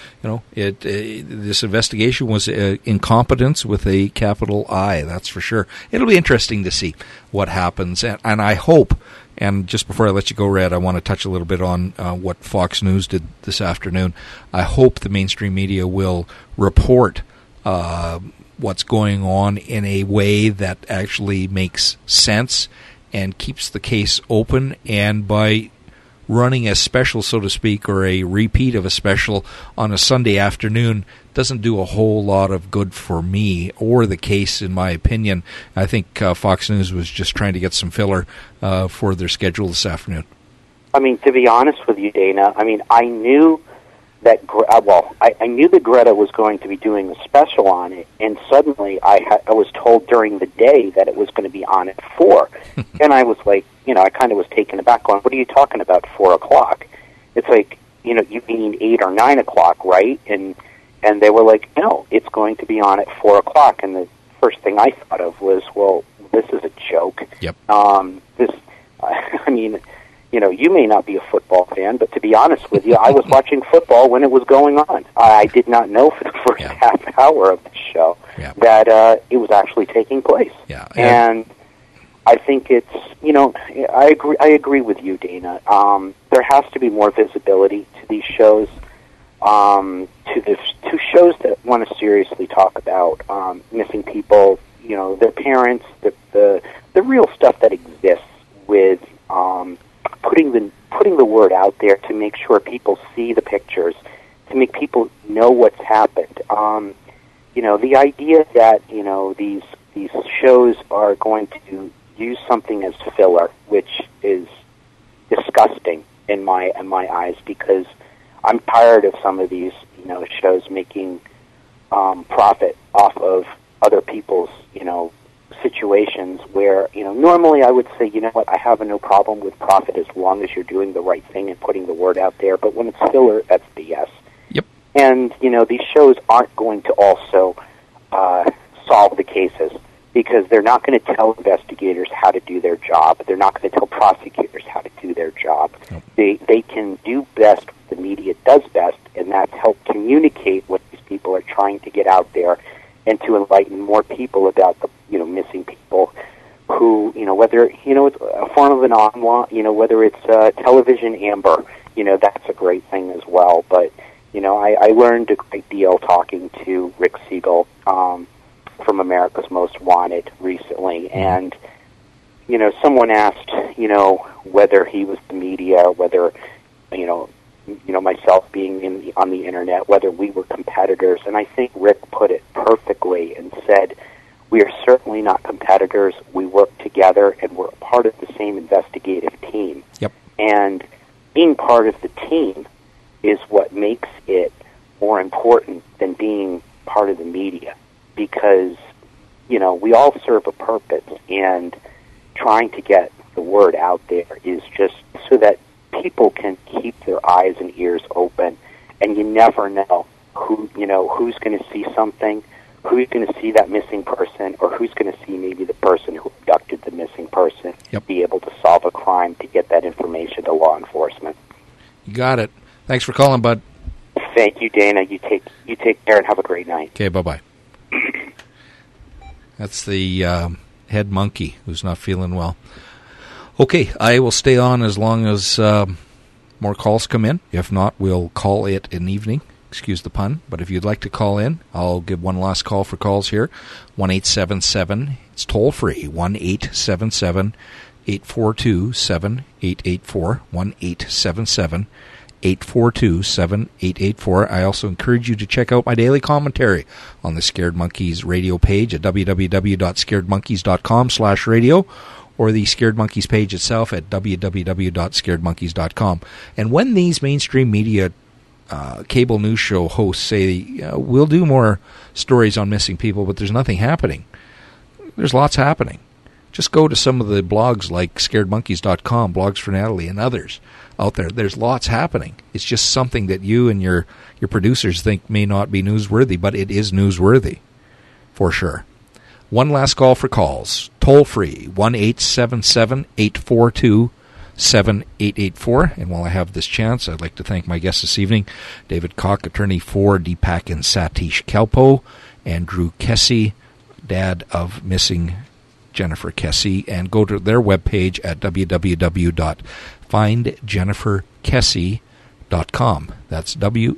this investigation was incompetence with a capital I, that's for sure. It'll be interesting to see what happens, and I hope, and just before I let you go, Red, I want to touch a little bit on what Fox News did this afternoon. I hope the mainstream media will report what's going on in a way that actually makes sense and keeps the case open, and by running a special, so to speak, or a repeat of a special on a Sunday afternoon doesn't do a whole lot of good for me or the case, in my opinion. I think Fox News was just trying to get some filler for their schedule this afternoon. I mean, to be honest with you, Dana, I mean, I knew that, I knew that Greta was going to be doing a special on it, and suddenly I was told during the day that it was going to be on at 4. And I was like, I kind of was taken aback going, what are you talking about, 4 o'clock? It's like, you mean 8 or 9 o'clock, right? And they were like, no, it's going to be on at 4 o'clock. And the first thing I thought of was, well, this is a joke. Yep. I mean, you may not be a football fan, but to be honest with you, I was watching football when it was going on. I did not know for the first half hour of the show that it was actually taking place. Yeah. And I think it's, I agree with you, Dana. There has to be more visibility to these shows, to shows that want to seriously talk about missing people, their parents, the real stuff that exists with putting the word out there to make sure people see the pictures, to make people know what's happened. The idea that these shows are going to use something as filler, which is disgusting in my eyes, because I'm tired of some of these shows making profit off of other people's situations where normally I would say, I have no problem with profit as long as you're doing the right thing and putting the word out there, but when it's filler, that's BS. Yep. And these shows aren't going to also solve the cases, because they're not going to tell investigators how to do their job. They're not going to tell prosecutors how to do their job. Nope. They can do best what the media does best, and that's help communicate what these people are trying to get out there, and to enlighten more people about the missing people who whether it's a form of an online, whether it's television amber, that's a great thing as well. But I learned a great deal talking to Rick Siegel from America's Most Wanted recently, and someone asked whether he was the media, whether myself being on the internet, whether we were competitors, and I think Rick put it perfectly and said, we are certainly not competitors. We work together, and we're part of the same investigative team. Yep. And being part of the team is what makes it more important than being part of the media, because we all serve a purpose, and trying to get the word out there is just so that people can keep their eyes and ears open, and you never know who's going to see something, who's going to see that missing person, or who's going to see maybe the person who abducted the missing person, be able to solve a crime to get that information to law enforcement. You got it. Thanks for calling, bud. Thank you, Dana. You take care and have a great night. Okay, bye-bye. That's the head monkey who's not feeling well. Okay, I will stay on as long as more calls come in. If not, we'll call it an evening. Excuse the pun. But if you'd like to call in, I'll give one last call for calls here. 1-877. It's toll free. 1-877-842-7884. 1-877-842-7884. I also encourage you to check out my daily commentary on the Scared Monkeys radio page at www.scaredmonkeys.com/radio, or the Scared Monkeys page itself at www.scaredmonkeys.com. And when these mainstream media cable news show hosts say, we'll do more stories on missing people, but there's nothing happening, there's lots happening. Just go to some of the blogs like scaredmonkeys.com, Blogs for Natalie, and others out there. There's lots happening. It's just something that you and your producers think may not be newsworthy, but it is newsworthy, for sure. One last call for calls. Toll free, 1-877-842-7884. And while I have this chance, I'd like to thank my guests this evening, David Koch, attorney for Deepak and Satish Kalpoe, and Drew Kessie, dad of missing Jennifer Kessie, and go to their webpage at www.findjenniferkessie.com. That's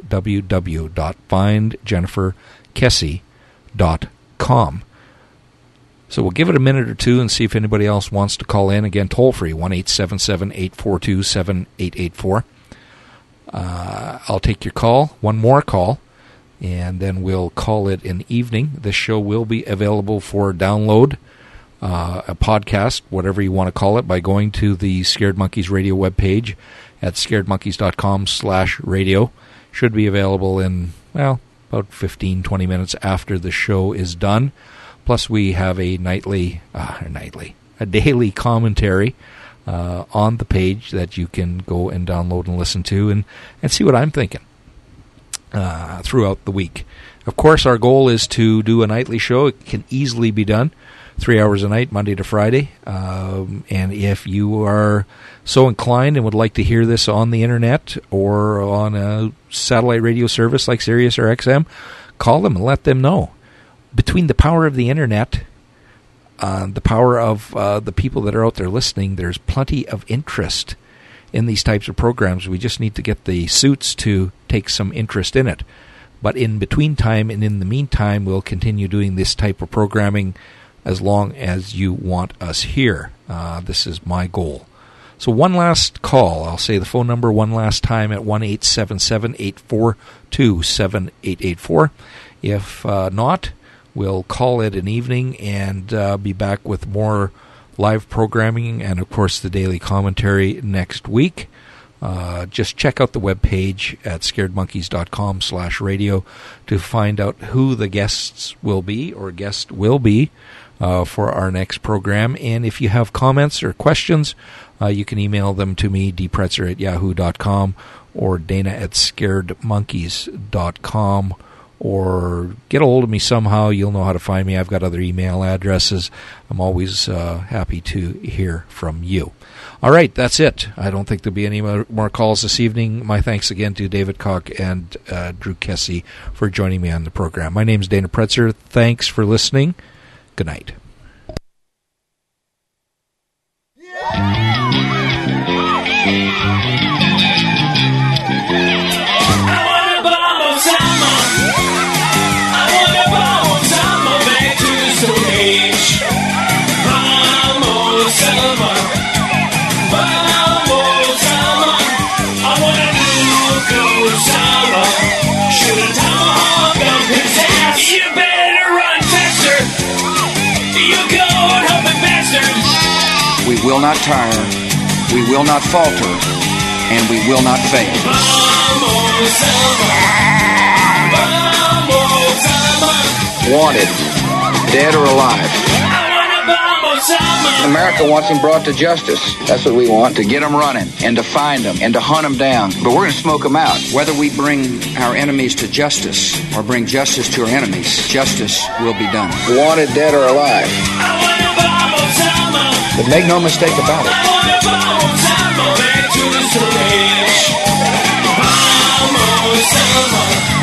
www.findjenniferkessie.com. So we'll give it a minute or two and see if anybody else wants to call in. Again, toll free, 1-877-842-7884. I'll take your call, one more call, and then we'll call it an evening. This show will be available for download, a podcast, whatever you want to call it, by going to the Scared Monkeys radio webpage at scaredmonkeys.com/radio. Should be available in, about 15-20 minutes after the show is done. Plus, we have a daily commentary on the page that you can go and download and listen to and see what I'm thinking throughout the week. Of course, our goal is to do a nightly show. It can easily be done, 3 hours a night, Monday to Friday. And if you are so inclined and would like to hear this on the internet or on a satellite radio service like Sirius or XM, call them and let them know. Between the power of the internet, the power of the people that are out there listening, there's plenty of interest in these types of programs. We just need to get the suits to take some interest in it. But in between time and in the meantime, we'll continue doing this type of programming as long as you want us here. This is my goal. So one last call. I'll say the phone number one last time at 1-877-842-7884. If not, we'll call it an evening and be back with more live programming and, of course, the daily commentary next week. Just check out the webpage at scaredmonkeys.com/radio to find out who the guests will be or guest will be for our next program. And if you have comments or questions, you can email them to me, dpretzer@yahoo.com or dana@scaredmonkeys.com, or get a hold of me somehow. You'll know how to find me. I've got other email addresses. I'm always happy to hear from you. All right, that's it. I don't think there'll be any more calls this evening. My thanks again to David Koch and Drew Kessie for joining me on the program. My name is Dana Pretzer. Thanks for listening. Good night. We will not tire, we will not falter, and we will not fail. Wanted, dead or alive. America wants them brought to justice. That's what we want, to get them running and to find them and to hunt them down. But we're going to smoke them out. Whether we bring our enemies to justice or bring justice to our enemies, justice will be done. Wanted, dead or alive. But make no mistake about it.